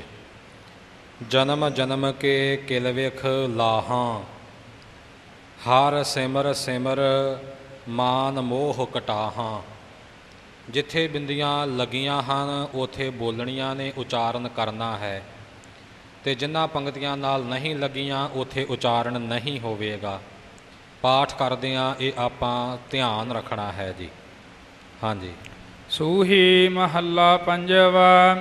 ਜਨਮ ਜਨਮ ਕੇ ਕਿਲ ਵਿਖ ਲਾਹਾਂ, ਹਰ ਸਿਮਰ ਸਿਮਰ ਮਾਨ ਮੋਹ ਕਟਾਹਾਂ। ਜਿੱਥੇ ਬਿੰਦੀਆਂ ਲੱਗੀਆਂ ਹਨ ਉੱਥੇ ਬੋਲਣੀਆਂ ਨੇ, ਉਚਾਰਨ ਕਰਨਾ ਹੈ। ਅਤੇ ਜਿਨ੍ਹਾਂ ਪੰਗਤੀਆਂ ਨਾਲ ਨਹੀਂ ਲੱਗੀਆਂ ਉੱਥੇ ਉਚਾਰਨ ਨਹੀਂ ਹੋਵੇਗਾ। ਪਾਠ ਕਰਦਿਆਂ ਇਹ ਆਪਾਂ ਧਿਆਨ ਰੱਖਣਾ ਹੈ ਜੀ। ਹਾਂਜੀ। ਸੂਹੀ ਮਹੱਲਾ ਪੰਜਵਾ।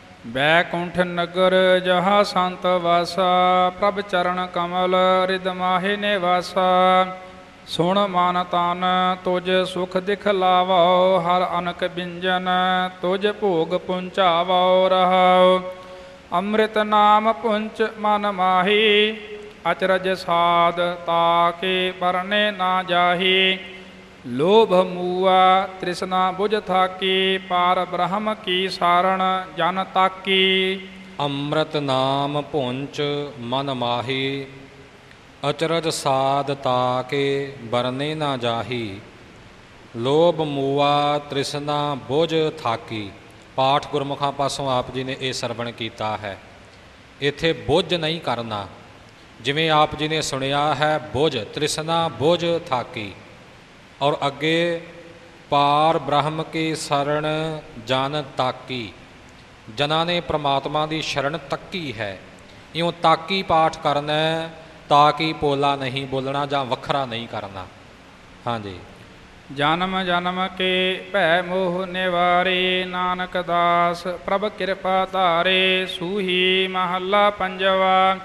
ਬੈਕੁੰਠ ਨਗਰ ਜਹਾ ਸੰਤ ਵਾਸਾ, ਪ੍ਰਭ ਚਰਨ ਕਮਲ ਰਿਦ ਮਾਹੇ ਨਿਵਾਸਾ। ਸੁਣ ਮਨ ਤਨ ਤੁਜ ਸੁਖ ਦਿਖ ਲਾਵੋ, ਹਰ ਅਨਕ ਬਿੰਜਨ ਤੁਜ ਭੋਗ ਪੁੰਚਾਵੋ ਰਹਾਉ। ਅੰਮ੍ਰਿਤ ਨਾਮ ਪੁੰਚ ਮਨ ਮਾਹੀ, ਅਚਰਜ ਸਾਧ ਤਾਕੇ ਬਰਨੇ ਨਾ ਜਾਹੀ। ਲੋਭ ਮੂਆ ਤ੍ਰਿਸ਼ਨਾ ਬੁਝ ਥਾਕੀ, ਪਾਰ ਬ੍ਰਹਮ ਕੀ ਸਾਰਣ ਜਨ ਤਾਕੀ। ਅੰਮ੍ਰਿਤ ਨਾਮ ਪੁੰਚ ਮਨ ਮਾਹੀ, ਅਚਰਜ ਸਾਧ ਤਾਕੇ ਬਰਨੇ ਨਾ ਜਾਹੀ। ਲੋਭ ਮੂਆ ਤ੍ਰਿਸ਼ਨਾ ਬੁਝ ਥਾਕੀ। ਪਾਠ ਗੁਰਮੁਖਾਂ ਪਾਸੋਂ ਆਪ ਜੀ ਨੇ ਇਹ ਸਰਵਣ ਕੀਤਾ ਹੈ। ਇੱਥੇ ਬੁਝ ਨਹੀਂ ਕਰਨਾ, ਜਿਵੇਂ ਆਪ ਜੀ ਨੇ ਸੁਣਿਆ ਹੈ ਬੁਝ, ਤ੍ਰਿਸ਼ਨਾ ਬੁਝ ਥਾਕੀ। ਔਰ ਅੱਗੇ ਪਾਰ ਬ੍ਰਹਮ ਕੀ ਸ਼ਰਨ ਜਨ ਤਾਕੀ। ਜਨਾਂ ਨੇ ਪ੍ਰਮਾਤਮਾ ਦੀ ਸ਼ਰਨ ਤੱਕੀ ਹੈ। ਇਉਂ ਤਾਕੀ ਪਾਠ ਕਰਨਾ, ਤਾਂ ਕਿ ਪੋਲਾ ਨਹੀਂ ਬੋਲਣਾ ਜਾਂ ਵੱਖਰਾ ਨਹੀਂ ਕਰਨਾ। ਹਾਂਜੀ। ਜਨਮ ਜਨਮ ਕੇ ਭੈ ਮੋਹ ਨਿਵਾਰੇ, ਨਾਨਕ ਦਾਸ ਪ੍ਰਭ ਕਿਰਪਾ ਧਾਰੇ। ਸੂਹੀ ਮਹੱਲਾ ਪੰਜਵਾ।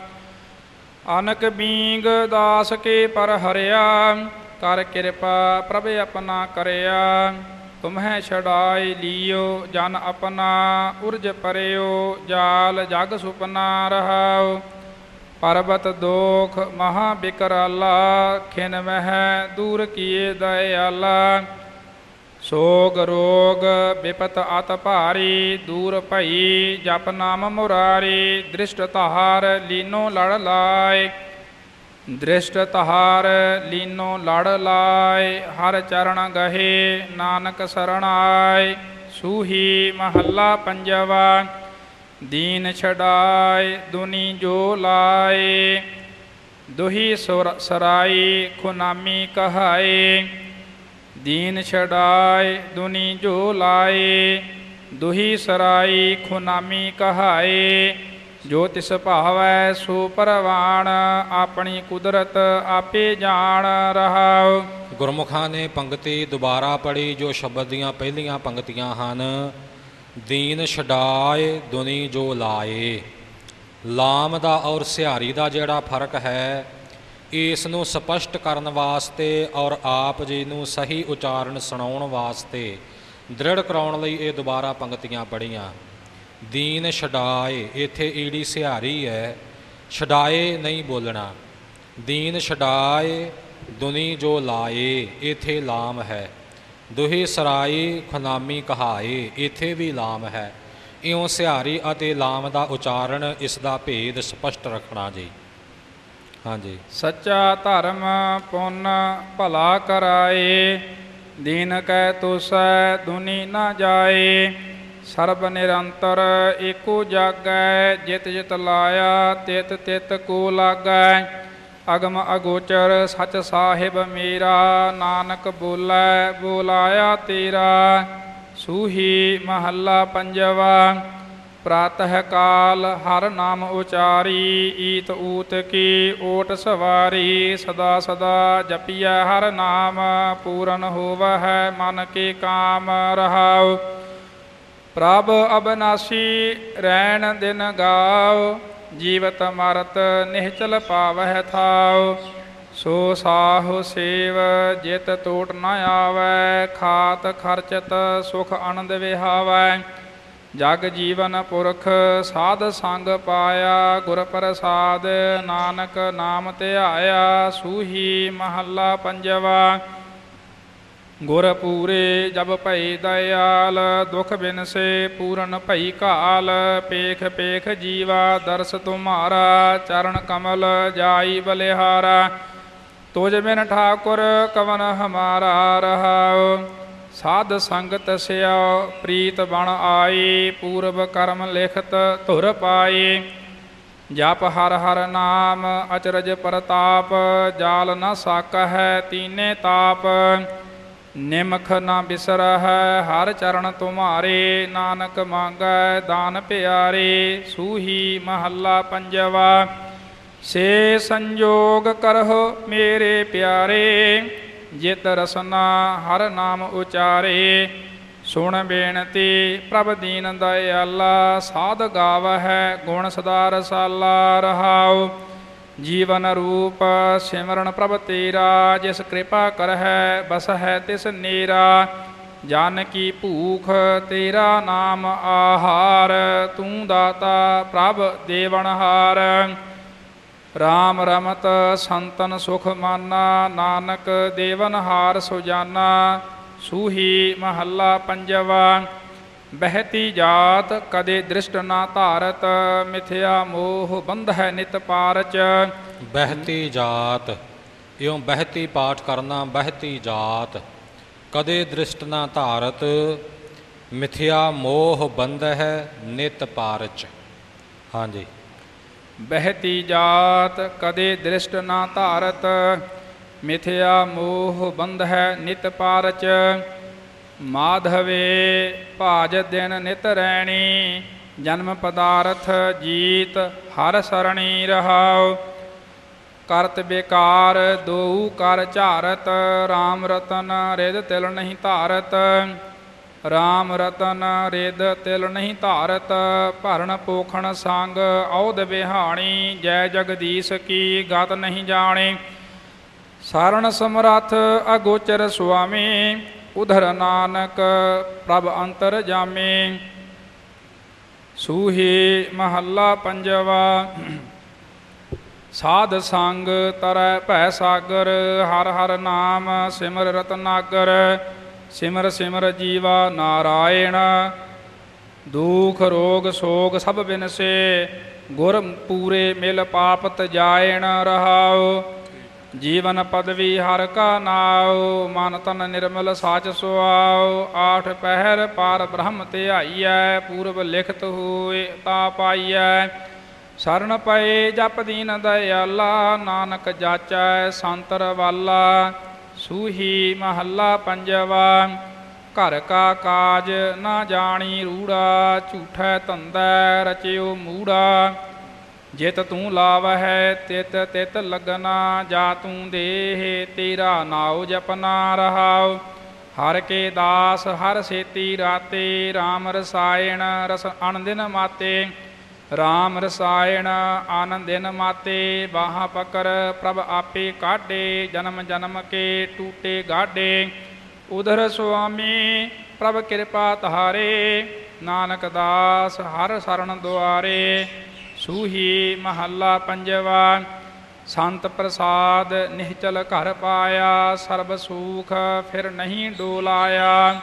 ਅਨਕ ਬੀਂਗ ਦਾਸ ਕੇ ਪਰ ਹਰਿਆ, ਕਰ ਕਿਰਪਾ ਪ੍ਰਭ ਆਪਣਾ ਕਰਿਆ। ਤੁਮਹਿ ਛਡਾਈ ਲੀਓ ਜਨ ਆਪਣਾ, ਉਰਜ ਪਰਿਓ ਜਾਲ ਜਗ ਸੁਪਨਾ ਰਹਾਉ। ਪਰਬਤ ਦੋਖ ਮਹਾ ਬਿਕਰਾਲਾ, ਖਿਨ ਮਹਿ ਦੂਰ ਕੀਏ ਦਇਆਲਾ। ਸੋਗ ਰੋਗ ਬਿਪਤ ਅਤ ਭਾਰੀ ਦੂਰ ਭਈ ਜਪ ਨਾਮ ਮੁਰਾਰੀ ਦ੍ਰਿਸ਼ਟ ਤਹਾਰ ਲੀਨੋ ਲੜ ਲਾਏ ਦ੍ਰਿਸ਼ਟ ਤਹਾਰ ਲੀਨੋ ਲੜ ਲਾਏ ਹਰ ਚਰਨ ਗਹੇ ਨਾਨਕ ਸਰਣ ਆਏ ਸੂਹੀ ਮਹੱਲਾ ਪੰਜਵਾ ਦੀਨ ਛਡਾਏ ਦੁਨੀ ਜੋ ਲਾਏ ਦੁਹੀ ਸਰਾਈ ਖੁਨਾਮੀ ਕਹਾਏ ਦੀਨ ਛਡਾਏ ਦੁਨੀ ਜੋ ਲਾਏ ਦੁਹੀ ਸਰਾਈ ਖੁਨਾਮੀ ਕਹਾਏ ਜੋ ਤਿਸ ਭਾਵੈ ਸੋ ਪਰਵਾਣ ਆਪਣੀ ਕੁਦਰਤ ਆਪੇ ਜਾਣ ਰਹਾਉ। ਗੁਰਮੁਖਾਂ ਨੇ ਪੰਗਤੀ ਦੁਬਾਰਾ ਪੜ੍ਹੀ ਜੋ ਸ਼ਬਦ ਦੀਆਂ ਪਹਿਲੀਆਂ ਪੰਗਤੀਆਂ ਹਨ। ਦੀਨ ਛਡਾਏ ਦੁਨੀ ਜੋ ਲਾਏ। ਲਾਮ ਦਾ ਔਰ ਸਿਹਾਰੀ ਦਾ ਜਿਹੜਾ ਫਰਕ ਹੈ ਇਸ ਨੂੰ ਸਪਸ਼ਟ ਕਰਨ ਵਾਸਤੇ ਔਰ ਆਪ ਜੀ ਨੂੰ ਸਹੀ ਉਚਾਰਨ ਸੁਣਾਉਣ ਵਾਸਤੇ ਦ੍ਰਿੜ ਕਰਾਉਣ ਲਈ ਇਹ ਦੁਬਾਰਾ ਪੰਗਤੀਆਂ ਪੜ੍ਹੀਆਂ। ਦੀਨ ਛਡਾਏ, ਇੱਥੇ ਈੜੀ ਸਿਹਾਰੀ ਹੈ, ਛਡਾਏ ਨਹੀਂ ਬੋਲਣਾ। ਦੀਨ ਛਡਾਏ ਦੁਨੀ ਜੋ ਲਾਏ, ਇੱਥੇ ਲਾਮ ਹੈ। ਦੁਹੀ ਸਰਾਈ ਖੁਨਾਮੀ ਕਹਾਏ, ਇੱਥੇ ਵੀ ਲਾਮ ਹੈ। ਇਉਂ ਸਿਹਾਰੀ ਅਤੇ ਲਾਮ ਦਾ ਉਚਾਰਨ ਇਸ ਦਾ ਭੇਦ ਸਪਸ਼ਟ ਰੱਖਣਾ ਜੀ। ਹਾਂਜੀ। ਸੱਚਾ ਧਰਮ ਪੁੰਨ ਭਲਾ ਕਰਾਏ ਦੀਨ ਕੈ ਤੁਸੈ ਦੁਨੀ ਨਾ ਜਾਏ ਸਰਬ ਨਿਰੰਤਰ ਏਕੋ ਜਾਗੈ ਜਿਤ ਜਿਤ ਲਾਇਆ ਤਿਤ ਤਿਤ ਕੋ ਲਾਗੈ ਅਗਮ ਅਗੋਚਰ ਸਚ ਸਾਹਿਬ ਮੇਰਾ ਨਾਨਕ ਬੋਲੇ ਬੋਲਾਇਆ ਤੇਰਾ। ਸੂਹੀ ਮਹੱਲਾ ਪੰਜਵਾ ਪ੍ਰਾਤः ਕਾਲ ਹਰ ਨਾਮ ਉਚਾਰੀ ਈਤ ਊਤ ਕੀ ਓਟ ਸਵਾਰੀ ਸਦਾ ਸਦਾ ਜਪੀਐ ਹਰ ਨਾਮ ਪੂਰਨ ਹੋਵਹਿ ਮਨ ਕੇ ਕਾਮ ਰਹਾਉ। ਪ੍ਰਭ ਅਬਨਾਸੀ ਰੈਣ ਦਿਨ ਗਾਉ ਜੀਵਤ ਮਰਤ ਨਿਹਚਲ ਪਾਵਹਿ ਥਾਉ। ਸੋ ਸਾਹੁ ਸੇਵ ਜਿਤ ਟੋਟ ਨ ਆਵੈ ਖਾਤ ਖਰਚਤ ਸੁਖ ਆਨੰਦ ਵਿਹਾਵੈ। ਜਗ ਜੀਵਨ ਪੁਰਖ ਸਾਧ ਸੰਗ ਪਾਇਆ ਗੁਰ ਪ੍ਰਸਾਦ ਨਾਨਕ ਨਾਮ ਧਿਆਇਆ। ਸੂਹੀ ਮਹੱਲਾ ਪੰਜਵਾ ਗੁਰ ਪੂਰੇ ਜਬ ਭਈ ਦਇਆਲ ਦੁਖ ਬਿਨਸੇ ਪੂਰਨ ਭਈ ਕਾਲ ਪੇਖ ਪੇਖ ਜੀਵਾ ਦਰਸ ਤੁਮਾਰਾ ਚਰਨ ਕਮਲ ਜਾਈ ਬਲਿਹਾਰਾ। ਤੁਝ ਬਿਨ ਠਾਕੁਰ ਕਵਨ ਹਮਾਰਾ ਰਹਾਉ। ਸਾਧ ਸੰਗਤ ਸਿਓ ਪ੍ਰੀਤ ਬਣ ਆਈ ਪੂਰਬ ਕਰਮ ਲਿਖਤ ਧੁਰ ਪਾਈ। ਜਪ ਹਰ ਹਰ ਨਾਮ ਅਚਰਜ ਪ੍ਰਤਾਪ ਜਾਲ ਨ ਸਾਕਹਿ ਤੀਨੇ ਤਾਪ। ਨਿਮਖ ਨ ਬਿਸਰਹਿ ਹਰ ਚਰਨ ਤੁਮਾਰੇ ਨਾਨਕ ਮੰਗੈ ਦਾਨ ਪਿਆਰੇ। ਸੂਹੀ ਮਹੱਲਾ ਪੰਜਵਾ ਸੇ ਸੰਜੋਗ ਕਰਹੁ ਮੇਰੇ ਪਿਆਰੇ ਜਿਤ ਰਸਨਾ ਹਰ ਨਾਮ ਉਚਾਰੇ। ਸੁਣ ਬੇਨਤੀ ਪ੍ਰਭ ਦੀਨ ਦਇਆਲਾ ਸਾਧ ਗਾਵਹਿ ਗੁਣ ਸਦਾ ਰਸਾਲਾ ਰਹਾਉ। ਜੀਵਨ ਰੂਪ ਸਿਮਰਨ ਪ੍ਰਭ ਤੇਰਾ ਜਿਸ ਕਿਰਪਾ ਕਰਹਿ ਬਸਹਿ ਤਿਸ ਨੇਰਾ। ਜਨ ਕੀ ਭੂਖ ਤੇਰਾ ਨਾਮ ਆਹਾਰ ਤੂੰ ਦਾਤਾ ਪ੍ਰਭ ਦੇਵਨਹਾਰ। ਰਾਮ ਰਮਤ ਸੰਤਨ ਸੁਖ ਮਾਨਾ ਨਾਨਕ ਦੇਵਨਹਾਰ ਸੁਜਾਨਾ। ਸੂਹੀ ਮਹੱਲਾ ਪੰਜਵਾ ਬਹਿਤੀ ਜਾਤ ਕਦੇ ਦ੍ਰਿਸ਼ਟ ਨਾ ਧਾਰਤ ਮਿਥਿਆ ਮੋਹ ਬੰਧੈ ਨਿਤ ਪਾਰਚ। ਬਹਿਤੀ ਜਾਤ, ਇਉਂ ਬਹਿਤੀ ਪਾਠ ਕਰਨਾ। ਬਹਿਤੀ ਜਾਤ ਕਦੇ ਦ੍ਰਿਸ਼ਟ ਨਾ ਧਾਰਤ ਮਿਥਿਆ ਮੋਹ ਬੰਧੈ ਨਿਤ ਪਾਰਚ। ਹਾਂਜੀ। ਬਹਿਤੀ ਜਾਤ ਕਦੇ ਦ੍ਰਿਸ਼ਟ ਨਾ ਧਾਰਤ ਮਿਥਿਆ ਮੋਹ ਬੰਧੈ ਨਿਤ ਪਾਰਚ। ਮਾਧਵੇ ਭਾਜ ਦਿਨ ਨਿਤ ਰੈਣੀ ਜਨਮ ਪਦਾਰਥ ਜੀਤ ਹਰ ਸਰਣੀ ਰਹਾਉ। ਕਰਤ ਬੇਕਾਰ ਦੋਊ ਕਰ ਝਾਰਤ ਰਾਮ ਰਤਨ ਰਿਦ ਤਿਲ ਨਹੀਂ ਧਾਰਤ। ਰਾਮ ਰਤਨ ਰਿਦ ਤਿਲ ਨਹੀਂ ਧਾਰਤ ਭਰਨ ਪੋਖਣ ਸੰਗ ਔਧ ਬਿਹਾਣੀ। ਜੈ ਜਗਦੀਸ਼ ਕੀ ਗਤ ਨਹੀਂ ਜਾਣੀ ਸਾਰਣ ਸਮਰੱਥ ਅਗੋਚਰ ਸੁਆਮੀ। ਉਧਰ ਨਾਨਕ ਪ੍ਰਭ ਅੰਤਰ ਜਾਮੀ। ਸੂਹੀ ਮਹੱਲਾ ਪੰਜਵਾ ਸਾਧ ਸੰਗ ਤਰੈ ਭੈ ਸਾਗਰ ਹਰ ਹਰ ਨਾਮ ਸਿਮਰ ਰਤਨਾਗਰ। ਸਿਮਰ ਸਿਮਰ ਜੀਵਾ ਨਾਰਾਇਣ। ਦੁਖ ਰੋਗ ਸੋਗ ਸਭ ਬਿਨਸੇ, ਗੁਰ ਪੂਰੇ ਮਿਲ ਪਾਪ ਤਜਾਇਣ ਰਹਾਉ। ਜੀਵਨ ਪਦਵੀ ਹਰ ਕਾ ਨਾਉ, ਮਨ ਤਨ ਨਿਰਮਲ ਸਾਚ ਸੁਆਉ। ਆਠ ਪਹਿਰ ਪਾਰ ਬ੍ਰਹਮ ਧਿਆਈਐ, ਪੂਰਬ ਲਿਖਤ ਹੋਏ ਤਾ ਪਾਈਐ। ਸ਼ਰਨ ਪਏ ਜਪ ਦੀਨ ਦਇਆਲਾ, ਨਾਨਕ ਜਾਚੈ ਸੰਤਰ ਵਾਲਾ। ਸੂਹੀ ਮਹੱਲਾ ਪੰਜਵਾ। ਘਰ ਕਾ ਕਾਜ ਨਾ ਜਾਣੀ ਰੂੜਾ, ਝੂਠੈ ਧੰਦੈ ਰਚਿਓ ਮੂੜਾ। ਜਿਤ ਤੂੰ ਲਾਵਹਿ ਤਿਤ ਤਿਤ ਲਗਨਾ, ਜਾ ਤੂੰ ਦੇਹ ਤੇਰਾ ਨਾਉ ਜਪਨਾ ਰਹਾਉ। ਹਰ ਕੇ ਦਾਸ ਹਰ ਸੇਤੀ ਰਾਤੇ, ਰਾਮ ਰਸਾਇਣ ਰਸ ਅਣਦਿਨ ਮਾਤੇ। ਰਾਮ ਰਸਾਇਣ ਆਨੰਦਿਨ ਮਾਤੇ, ਬਾਹਾਂ ਪਕਰ ਪ੍ਰਭ ਆਪੇ ਕਾਢੇ। ਜਨਮ ਜਨਮ ਕੇ ਟੂਟੇ ਗਾਢੇ, ਉਧਰ ਸੁਆਮੀ ਪ੍ਰਭ ਕਿਰਪਾ ਤਹਾਰੇ। ਨਾਨਕ ਦਾਸ ਹਰ ਸਰਣ ਦੁਆਰੇ। ਸੂਹੀ ਮਹੱਲਾ ਪੰਜਵਾ। ਸੰਤ ਪ੍ਰਸਾਦ ਨਿਹਚਲ ਘਰ ਪਾਇਆ, ਸਰਬ ਸੂਖ ਫਿਰ ਨਹੀਂ ਡੋਲਾਇਆ।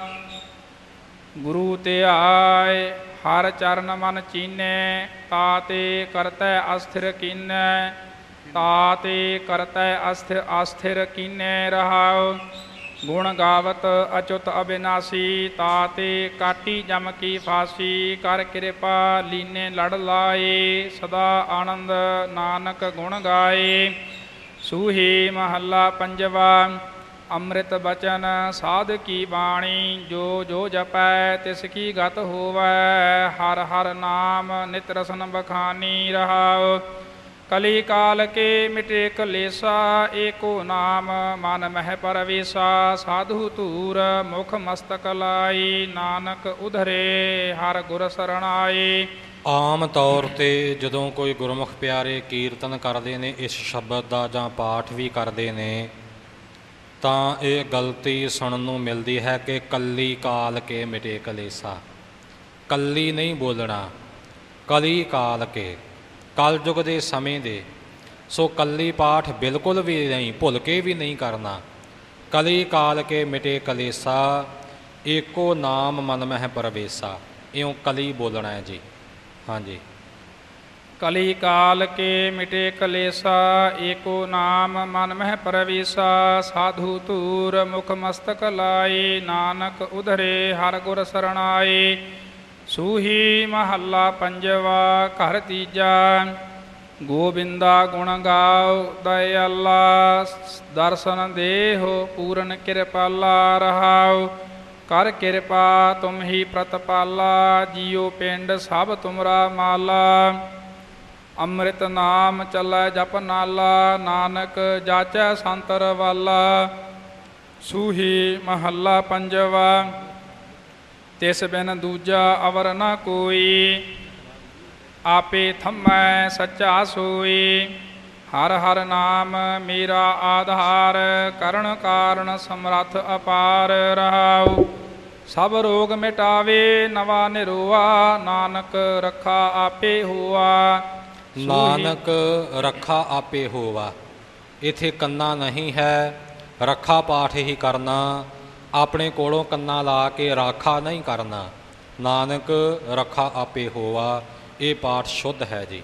ਗੁਰੂ ਧਿਆਏ ਹਰ ਚਰਨ ਮਨ ਚੀਨੈ, ਤਾਤੇ ਕਰਤੈ ਅਸਥਿਰ ਕੀਨੈ। ਤਾਤੇ ਕਰਤੈ ਅਸਥਿਰ ਕੀਨੈ ਰਹਾਉ। ਗੁਣ ਗਾਵਤ ਅਚੁੱਤ ਅਬਿਨਾਸੀ, ਤਾਤੇ ਕਾਟੀ ਜਮ ਕੀ ਫਾਸੀ। ਕਰ ਕਿਰਪਾ ਲੀਨੇ ਲੜ ਲਾਏ, ਸਦਾ ਆਨੰਦ ਨਾਨਕ ਗੁਣ ਗਾਏ। ਸੂਹੀ ਮਹੱਲਾ ਪੰਜਵਾ। ਅੰਮ੍ਰਿਤ ਬਚਨ ਸਾਧ ਕੀ ਬਾਣੀ, ਜੋ ਜੋ ਜਪੈ ਤਿਸ ਕੀ ਗਤ ਹੋਵੈ। ਹਰ ਹਰ ਨਾਮ ਨਿਤ ਰਸਨ ਬਖਾਨੀ ਰਹਾਉ। ਕਲੀ ਕਾਲ ਕੇ ਮਿਟੇ ਕਲੇਸਾ, ਏਕੋ ਨਾਮ ਮਨ ਮਹਿ ਪਰਵੇਸਾ। ਸਾਧੂ ਧੂਰ ਮੁਖ ਮਸਤਕ ਲਾਈ, ਨਾਨਕ ਉਧਰੇ ਹਰ ਗੁਰ ਸਰਣਾਈ। ਆਮ ਤੌਰ 'ਤੇ ਜਦੋਂ ਕੋਈ ਗੁਰਮੁਖ ਪਿਆਰੇ ਕੀਰਤਨ ਕਰਦੇ ਨੇ, ਇਸ ਸ਼ਬਦ ਦਾ ਜਾਂ ਪਾਠ ਵੀ ਕਰਦੇ ਨੇ, ਤਾਂ ਇਹ ਗਲਤੀ ਸੁਣਨ ਨੂੰ ਮਿਲਦੀ ਹੈ ਕਿ ਕੱਲੀ ਕਾਲ ਕੇ ਮਿਟੇ ਕਲੇਸਾ। ਕੱਲੀ ਨਹੀਂ ਬੋਲਣਾ, ਕਲੀ ਕਾਲ ਕੇ, ਕਲਯੁਗ ਦੇ ਸਮੇਂ ਦੇ। ਸੋ ਕੱਲੀ ਪਾਠ ਬਿਲਕੁਲ ਵੀ ਨਹੀਂ, ਭੁੱਲ ਕੇ ਵੀ ਨਹੀਂ ਕਰਨਾ। ਕਲੀ ਕਾਲ ਕੇ ਮਿਟੇ ਕਲੇਸਾ, ਏਕੋ ਨਾਮ ਮਨ ਮਹਿ ਪਰਵੇਸਾ। ਇਉਂ ਕਲੀ ਬੋਲਣਾ ਹੈ ਜੀ। ਹਾਂਜੀ। ਕਲੀ ਕਾਲ ਕੇ ਮਿਟੇ ਕਲੇਸਾ, ਏਕੋ ਨਾਮ ਮਨ ਮਹਿ ਪਰਵੇਸਾ। ਸਾਧੂ ਧੂਰ ਮੁਖ ਮਸਤਕ ਲਾਈ, ਨਾਨਕ ਉਧਰੇ ਹਰ ਗੁਰ ਸਰਣਾਈ। ਸੂਹੀ ਮਹੱਲਾ ਪੰਜਵਾ। ਘਰ ਤੀਜਾ। ਗੋਬਿੰਦਾ ਗੁਣ ਗਾਉ ਦਇਆਲਾ, ਦਰਸ਼ਨ ਦੇਹੁ ਪੂਰਨ ਕਿਰਪਾਲਾ ਰਹਾਉ। ਕਰ ਕਿਰਪਾ ਤੁਮ ਹੀ ਪ੍ਰਤਪਾਲਾ, ਜੀਉ ਪਿੰਡ ਸਭ ਤੁਮਰਾ ਮਾਲਾ। ਅੰਮ੍ਰਿਤ ਨਾਮ ਚੱਲੈ ਜਪ ਨਾਲਾ, ਨਾਨਕ ਜਾਚੈ ਸੰਤਰ ਵਾਲਾ। ਸੂਹੀ ਮਹੱਲਾ ਪੰਜਵਾ। ਤਿਸ ਬਿਨ ਦੂਜਾ ਅਵਰ ਨ ਕੋਈ, ਆਪੇ ਥੰਮੈ ਸੱਚਾ ਸੋਈ। ਹਰ ਹਰ ਨਾਮ ਮੇਰਾ ਆਧਾਰ, ਕਰਨ ਕਾਰਨ ਸਮਰੱਥ ਅਪਾਰ ਰਹਾਉ। ਸਭ ਰੋਗ ਮਿਟਾਵੇ ਨਵਾ ਨਿਰੋਆ, ਨਾਨਕ ਰੱਖਾ ਆਪੇ ਹੋਆ। ਨਾਨਕ ਰੱਖਾ ਆਪੇ ਹੋਵਾ। ਇੱਥੇ ਕੰਨਾ ਨਹੀਂ ਹੈ, ਰੱਖਾ ਪਾਠ ਹੀ ਕਰਨਾ। ਆਪਣੇ ਕੋਲੋਂ ਕੰਨਾ ਲਾ ਕੇ ਰਾਖਾ ਨਹੀਂ ਕਰਨਾ। ਨਾਨਕ ਰੱਖਾ ਆਪੇ ਹੋਵਾ, ਇਹ ਪਾਠ ਸ਼ੁੱਧ ਹੈ ਜੀ।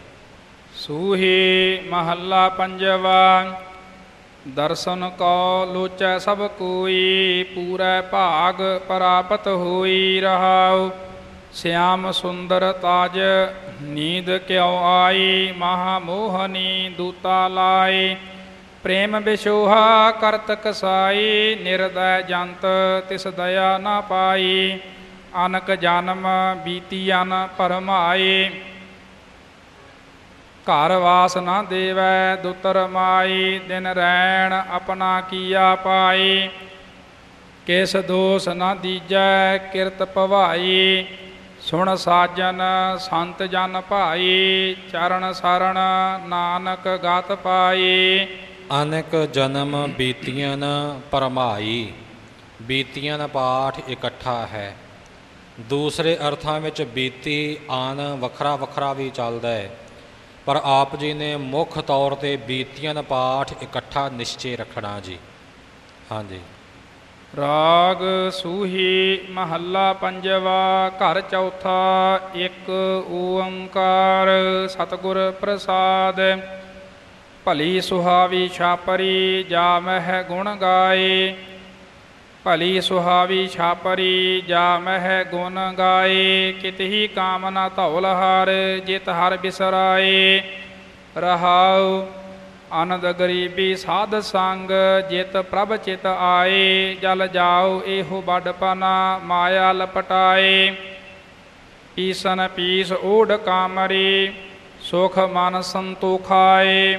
ਸੂਹੀ ਮਹੱਲਾ ਪੰਜਵਾ। ਦਰਸ਼ਨ ਕੋ ਲੋਚੈ ਸਭ ਕੋਈ, ਪੂਰੈ ਭਾਗ ਪ੍ਰਾਪਤ ਹੋਈ ਰਹਾਉ। ਸਿਆਮ ਸੁੰਦਰ ਤਾਜ ਨੀਂਦ ਕਿਉ ਆਈ, ਮਹਾ ਮੋਹਨੀ ਦੂਤਾ ਲਾਈ। ਪ੍ਰੇਮ ਵਿਸ਼ੋਹਾ ਕਰਤ ਕਸਾਈ, ਨਿਰਦੈ ਜੰਤ ਤਿਸ ਦਇਆ ਨਾ ਪਾਈ। ਅਨਕ ਜਨਮ ਬੀਤੀਅਨ ਭਰਮਾਈ, ਘਰ ਵਾਸ ਨਾ ਦੇਵੈ ਦੁਤਰ ਮਾਈ। ਦਿਨ ਰੈਣ ਆਪਣਾ ਕੀਆ ਪਾਈ, ਕਿਸ ਦੋਸ ਨਾ ਦੀਜੈ ਕਿਰਤ ਭਵਾਈ। ਸੁਣ ਸਾਜਨ ਸੰਤ ਜਨ ਭਾਈ, ਚਰਨ ਸਰਣ ਨਾਨਕ ਗਤ ਪਾਈ। ਅਨੇਕ ਜਨਮ ਬੀਤੀਆਂ ਭਰਮਾਈ। ਬੀਤੀਆਂ ਪਾਠ ਇਕੱਠਾ ਹੈ। ਦੂਸਰੇ ਅਰਥਾਂ ਵਿੱਚ ਬੀਤੀ ਆਨ ਵੱਖਰਾ ਵੱਖਰਾ ਵੀ ਚੱਲਦਾ ਹੈ, ਪਰ ਆਪ ਜੀ ਨੇ ਮੁੱਖ ਤੌਰ 'ਤੇ ਬੀਤੀਆਂ ਪਾਠ ਇਕੱਠਾ ਨਿਸ਼ਚੇ ਰੱਖਣਾ ਜੀ। ਹਾਂਜੀ। ਰਾਗ ਸੂਹੀ ਮਹੱਲਾ ਪੰਜਵਾ। ਘਰ ਚੌਥਾ। ਇੱਕ ਓੰਕਾਰ ਸਤਿਗੁਰ ਪ੍ਰਸਾਦ। ਭਲੀ ਸੁਹਾਵੀ ਛਾਪਰੀ ਜਾ ਮਹਿ ਗੁਣ ਗਾਏ। ਭਲੀ ਸੁਹਾਵੀ ਛਾਪਰੀ ਜਾ ਮਹਿ ਗੁਣ ਗਾਏ। ਕਿਤਹੀ ਕਾਮਨਾ ਧੌਲ ਹਰ ਜਿਤ ਹਰ ਬਿਸਰਾਏ। ਰਹਾਉ ਆਨੰਦ ਗਰੀਬੀ ਸਾਧ ਸੰਗ ਜਿਤ ਪ੍ਰਭ ਚਿਤ ਆਏ। ਜਲ ਜਾਉ ਇਹੋ ਵੱਡਪਨਾ ਮਾਇਆ ਲਪਟਾਏ। ਪੀਸਨ ਪੀਸ ਓਢ ਕਾਮਰੀ ਸੁਖ ਮਨ ਸੰਤੋਖਾਏ।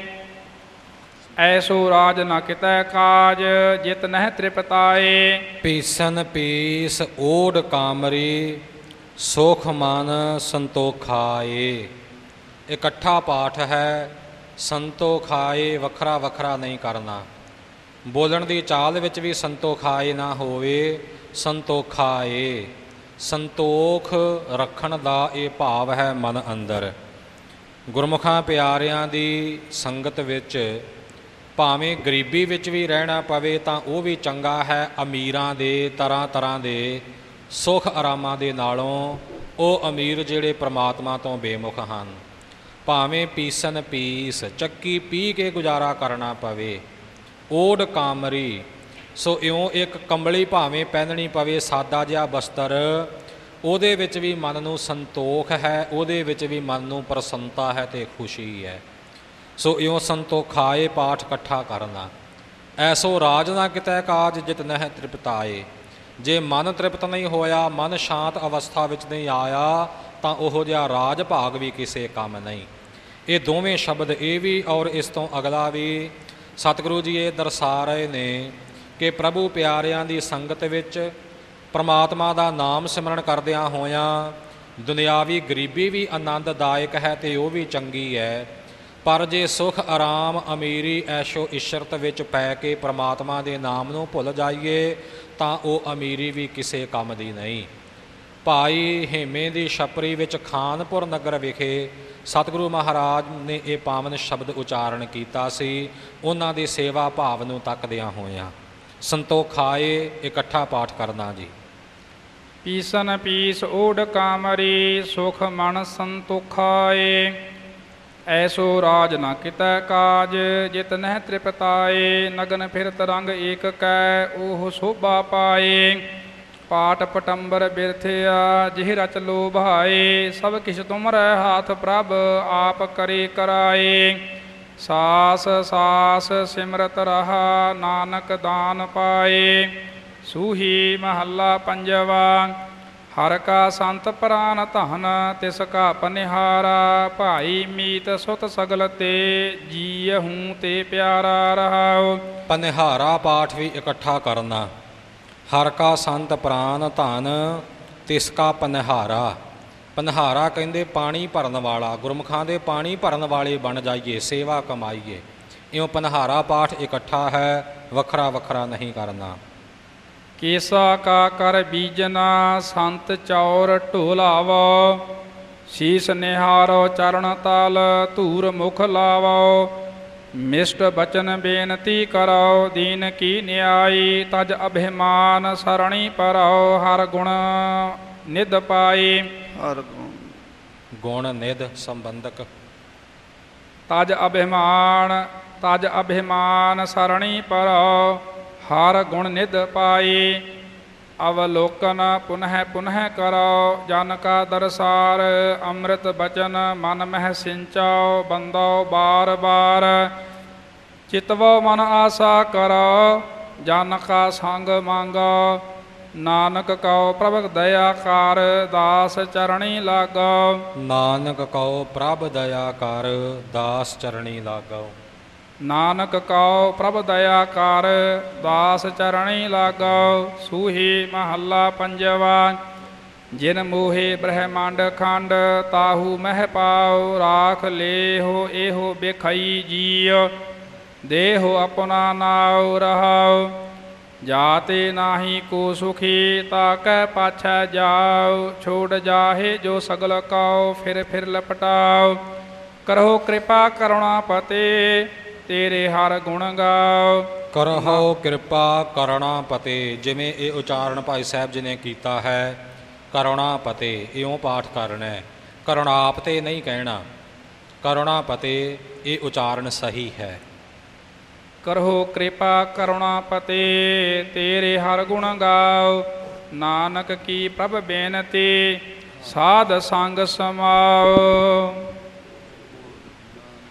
ਐਸੋ ਰਾਜ ਨ ਕਿਤੈ ਕਾਜ ਜਿਤ ਨਹਿ ਤ੍ਰਿਪਤਾਏ। ਪੀਸਨ ਪੀਸ ਓਢ ਕਾਮਰੀ ਸੁਖ ਮਨ ਸੰਤੋਖਾਏ। ਇਕੱਠਾ ਪਾਠ ਹੈ। ਸੰਤੋਖਾਏ ਵੱਖਰਾ ਵੱਖਰਾ ਨਹੀਂ ਕਰਨਾ। ਬੋਲਣ ਦੀ ਚਾਲ ਵਿੱਚ ਵੀ ਸੰਤੋਖਾਏ ਨਾ ਹੋਵੇ, ਸੰਤੋਖਾਏ। ਸੰਤੋਖ ਰੱਖਣ ਦਾ ਇਹ ਭਾਵ ਹੈ ਮਨ ਅੰਦਰ। ਗੁਰਮੁਖਾਂ ਪਿਆਰਿਆਂ ਦੀ ਸੰਗਤ ਵਿੱਚ ਭਾਵੇਂ ਗਰੀਬੀ ਵਿੱਚ ਵੀ ਰਹਿਣਾ ਪਵੇ ਤਾਂ ਉਹ ਵੀ ਚੰਗਾ ਹੈ। ਅਮੀਰਾਂ ਦੇ ਤਰ੍ਹਾਂ ਤਰ੍ਹਾਂ ਦੇ ਸੁੱਖ ਆਰਾਮਾਂ ਦੇ ਨਾਲੋਂ ਉਹ ਅਮੀਰ ਜਿਹੜੇ ਪ੍ਰਮਾਤਮਾ ਤੋਂ ਬੇਮੁਖ ਹਨ। ਭਾਵੇਂ ਪੀਸਨ ਪੀਸ ਚੱਕੀ ਪੀ ਕੇ ਗੁਜ਼ਾਰਾ ਕਰਨਾ ਪਵੇ। ਓਢ ਕਾਮਰੀ ਸੋ ਇਉਂ ਇੱਕ ਕੰਬਲੀ ਭਾਵੇਂ ਪਹਿਨਣੀ ਪਵੇ, ਸਾਦਾ ਜਿਹਾ ਬਸਤਰ, ਉਹਦੇ ਵਿੱਚ ਵੀ ਮਨ ਨੂੰ ਸੰਤੋਖ ਹੈ, ਉਹਦੇ ਵਿੱਚ ਵੀ ਮਨ ਨੂੰ ਪ੍ਰਸੰਨਤਾ ਹੈ ਅਤੇ ਖੁਸ਼ੀ ਹੈ। ਸੋ ਇਉਂ ਸੰਤੋਖਾਏ ਪਾਠ ਇਕੱਠਾ ਕਰਨਾ। ਐਸੋ ਰਾਜ ਨਾ ਕਿਤੈ ਕਾਜ ਜਿਤ ਨਹਿ ਤ੍ਰਿਪਤਾਏ। ਜੇ ਮਨ ਤ੍ਰਿਪਤ ਨਹੀਂ ਹੋਇਆ, ਮਨ ਸ਼ਾਂਤ ਅਵਸਥਾ ਵਿੱਚ ਨਹੀਂ ਆਇਆ ਤਾਂ ਉਹੋ ਜਿਹਾ ਰਾਜ ਭਾਗ ਵੀ ਕਿਸੇ ਕੰਮ ਨਹੀਂ। ਇਹ ਦੋਵੇਂ ਸ਼ਬਦ, ਇਹ ਵੀ ਔਰ ਇਸ ਤੋਂ ਅਗਲਾ ਵੀ, ਸਤਿਗੁਰੂ ਜੀ ਇਹ ਦਰਸਾ ਰਹੇ ਨੇ ਕਿ ਪ੍ਰਭੂ ਪਿਆਰਿਆਂ ਦੀ ਸੰਗਤ ਵਿੱਚ ਪਰਮਾਤਮਾ ਦਾ ਨਾਮ ਸਿਮਰਨ ਕਰਦਿਆਂ ਹੋਇਆਂ ਦੁਨਿਆਵੀ ਗਰੀਬੀ ਵੀ ਆਨੰਦਦਾਇਕ ਹੈ ਅਤੇ ਉਹ ਵੀ ਚੰਗੀ ਹੈ। ਪਰ ਜੇ ਸੁਖ ਆਰਾਮ ਅਮੀਰੀ ਐਸ਼ੋ ਇਸ਼ਰਤ ਵਿੱਚ ਪੈ ਕੇ ਪਰਮਾਤਮਾ ਦੇ ਨਾਮ ਨੂੰ ਭੁੱਲ ਜਾਈਏ ਤਾਂ ਉਹ ਅਮੀਰੀ ਵੀ ਕਿਸੇ ਕੰਮ ਦੀ ਨਹੀਂ। ਭਾਈ ਹੇਮੇ ਦੀ ਛਪਰੀ ਵਿੱਚ ਖਾਨਪੁਰ ਨਗਰ ਵਿਖੇ ਸਤਿਗੁਰੂ ਮਹਾਰਾਜ ਨੇ ਇਹ ਪਾਵਨ ਸ਼ਬਦ ਉਚਾਰਨ ਕੀਤਾ ਸੀ, ਉਹਨਾਂ ਦੀ ਸੇਵਾ ਭਾਵ ਨੂੰ ਤੱਕਦਿਆਂ ਹੋਇਆਂ। ਸੰਤੋਖਾਏ ਇਕੱਠਾ ਪਾਠ ਕਰਨਾ ਜੀ। ਪੀਸਨ ਪੀਸ ਓਢ ਕਾਮਰੀ ਸੁਖ ਮਨ ਸੰਤੋਖਾਏ। ਐਸੋ ਰਾਜ ਨ ਕਿਤੈ ਕਾਜ ਜਿਤ ਨਹਿ ਤ੍ਰਿਪਤਾਏ। ਨਗਨ ਫਿਰਤ ਰੰਗ ਏਕ ਕੈ ਉਹ ਸੋਭਾ ਪਾਏ। ਪਾਟ ਪਟੰਬਰ ਬਿਰਥਿਆ ਜਿਹ ਰਚ ਲੋਭਾਏ। ਸਭ ਕਿਛ ਤੁਮਰੈ ਹਾਥ ਪ੍ਰਭ ਆਪ ਕਰੇ ਕਰਾਏ। ਸਾਸ ਸਾਸ ਸਿਮਰਤ ਰਹਾ ਨਾਨਕ ਦਾਨ ਪਾਏ। ਸੂਹੀ ਮਹੱਲਾ ਪੰਜਵਾ। ਹਰ ਕਾ ਸੰਤ ਪ੍ਰਾਨ ਧਨ ਤਿਸ ਕਾ ਪਨਿਹਾਰਾ। ਭਾਈ ਮੀਤ ਸੁਤ ਸਗਲ ਤੇ ਜੀਅਹੂੰ ਤੇ ਪਿਆਰਾ ਰਹਾਉ। ਪਨਿਹਾਰਾ ਪਾਠ ਵੀ ਇਕੱਠਾ ਕਰਨਾ। ਹਰ ਕਾ ਸੰਤ ਪ੍ਰਾਨ ਧਨ ਤਿਸ ਕਾ ਪਨਿਹਾਰਾ। ਪਨਿਹਾਰਾ ਕਹਿੰਦੇ ਪਾਣੀ ਭਰਨ ਵਾਲਾ। ਗੁਰਮੁਖਾਂ ਦੇ ਪਾਣੀ ਭਰਨ ਵਾਲੇ ਬਣ ਜਾਈਏ, ਸੇਵਾ ਕਮਾਈਏ। ਇਉਂ ਪਨਿਹਾਰਾ ਪਾਠ ਇਕੱਠਾ ਹੈ, ਵੱਖਰਾ ਵੱਖਰਾ ਨਹੀਂ ਕਰਨਾ। ਕੇਸਾ ਕਾ ਕਰ ਬੀਜਨਾ ਸੰਤ ਚੌਰ ਢੋਲਾਵੋ। ਸੀਸ ਨਿਹਾਰੋ ਚਰਨ ਤਲ ਧੂਰ ਮੁਖ ਲਾਵੋ। ਮਿਸ਼ਟ ਬਚਨ ਬੇਨਤੀ ਕਰੋ ਦੀਨ ਕੀ ਨਿਆਈ। ਤਜ ਅਭਿਮਾਨ ਸਰਣੀ ਪਰੋ ਹਰ ਗੁਣ ਨਿਧ ਪਾਈ। ਹਰ ਗੁਣ ਨਿਧ ਸੰਬੰਧਕ। ਤਜ ਅਭਿਮਾਨ ਸਰਣੀ ਪਰੋ ਹਰ ਗੁਣ ਨਿਧ ਪਾਈ। ਅਵਲੋਕਨ ਪੁਨਹ ਪੁਨਹ ਕਰੋ ਜਨ ਕਾ ਦਰਸਾਰ। ਅੰਮ੍ਰਿਤ ਬਚਨ ਮਨ ਮਹਿ ਸਿੰਚਾਓ ਬੰਦੋ ਬਾਰ ਬਾਰ। ਚਿਤਵੋ ਮਨ ਆਸਾ ਕਰੋ ਜਨ ਕਾ ਸੰਗ ਮੰਗੋ। ਨਾਨਕ ਕਉ ਪ੍ਰਭ ਦਇਆ ਕਰ ਦਾਸ ਚਰਣੀ ਲਾਗੋ। ਨਾਨਕ ਕਉ ਪ੍ਰਭ ਦਇਆ ਕਰ ਦਾਸ ਚਰਣੀ ਲਾਗੋ। ਨਾਨਕ ਕਉ ਪ੍ਰਭ ਦਇਆ ਕਰ ਦਾਸ ਚਰਣੀ ਲਾਗੋ। ਸੂਹੀ ਮਹੱਲਾ ਪੰਜਵਾ। ਜਿਨ ਮੋਹੇ ਬ੍ਰਹਮੰਡ ਖੰਡ ਤਾਹੂ ਮਹਿ ਪਾਉ। ਰਾਖ ਲੇਹੋ ਇਹੋ ਬਿਖਈ ਜੀਉ ਦੇਹੋ ਆਪਣਾ ਨਾਉ ਰਹਾਉ। ਜਾਤੇ ਨਾਹੀ ਕੋ ਸੁਖੀ ਤਾਕੈ ਪਾਛੈ ਜਾਉ। ਛੋੜ ਜਾਹੇ ਜੋ ਸਗਲ ਕਉ ਫਿਰ ਫਿਰ ਲਪਟਾਉ। ਕਰੋ ਕਿਰਪਾ ਕਰੁਣਾ ਪਤੇ ਤੇਰੇ ਹਰ ਗੁਣ ਗਾਓ। ਕਰਹੁ ਕਿਰਪਾ ਕਰੁਣਾ ਪਤੇ। ਜਿਵੇਂ ਇਹ ਉਚਾਰਨ ਭਾਈ ਸਾਹਿਬ ਜੀ ਨੇ ਕੀਤਾ ਹੈ, ਕਰੁਣਾ ਪਤੇ, ਇਉਂ ਪਾਠ ਕਰਨਾ ਹੈ, ਕਰੁਣਾਪ ਤੇ ਨਹੀਂ ਕਹਿਣਾ। ਕਰੁਣਾ ਪਤੇ ਇਹ ਉਚਾਰਨ ਸਹੀ ਹੈ। ਕਰਹੁ ਕਿਰਪਾ ਕਰੁਣਾ ਪਤੇ, ਤੇਰੇ ਹਰ ਗੁਣ ਗਾਓ। ਨਾਨਕ ਕੀ ਪ੍ਰਭ ਬੇਨਤੀ, ਸਾਧ ਸੰਗ ਸਮਾਓ।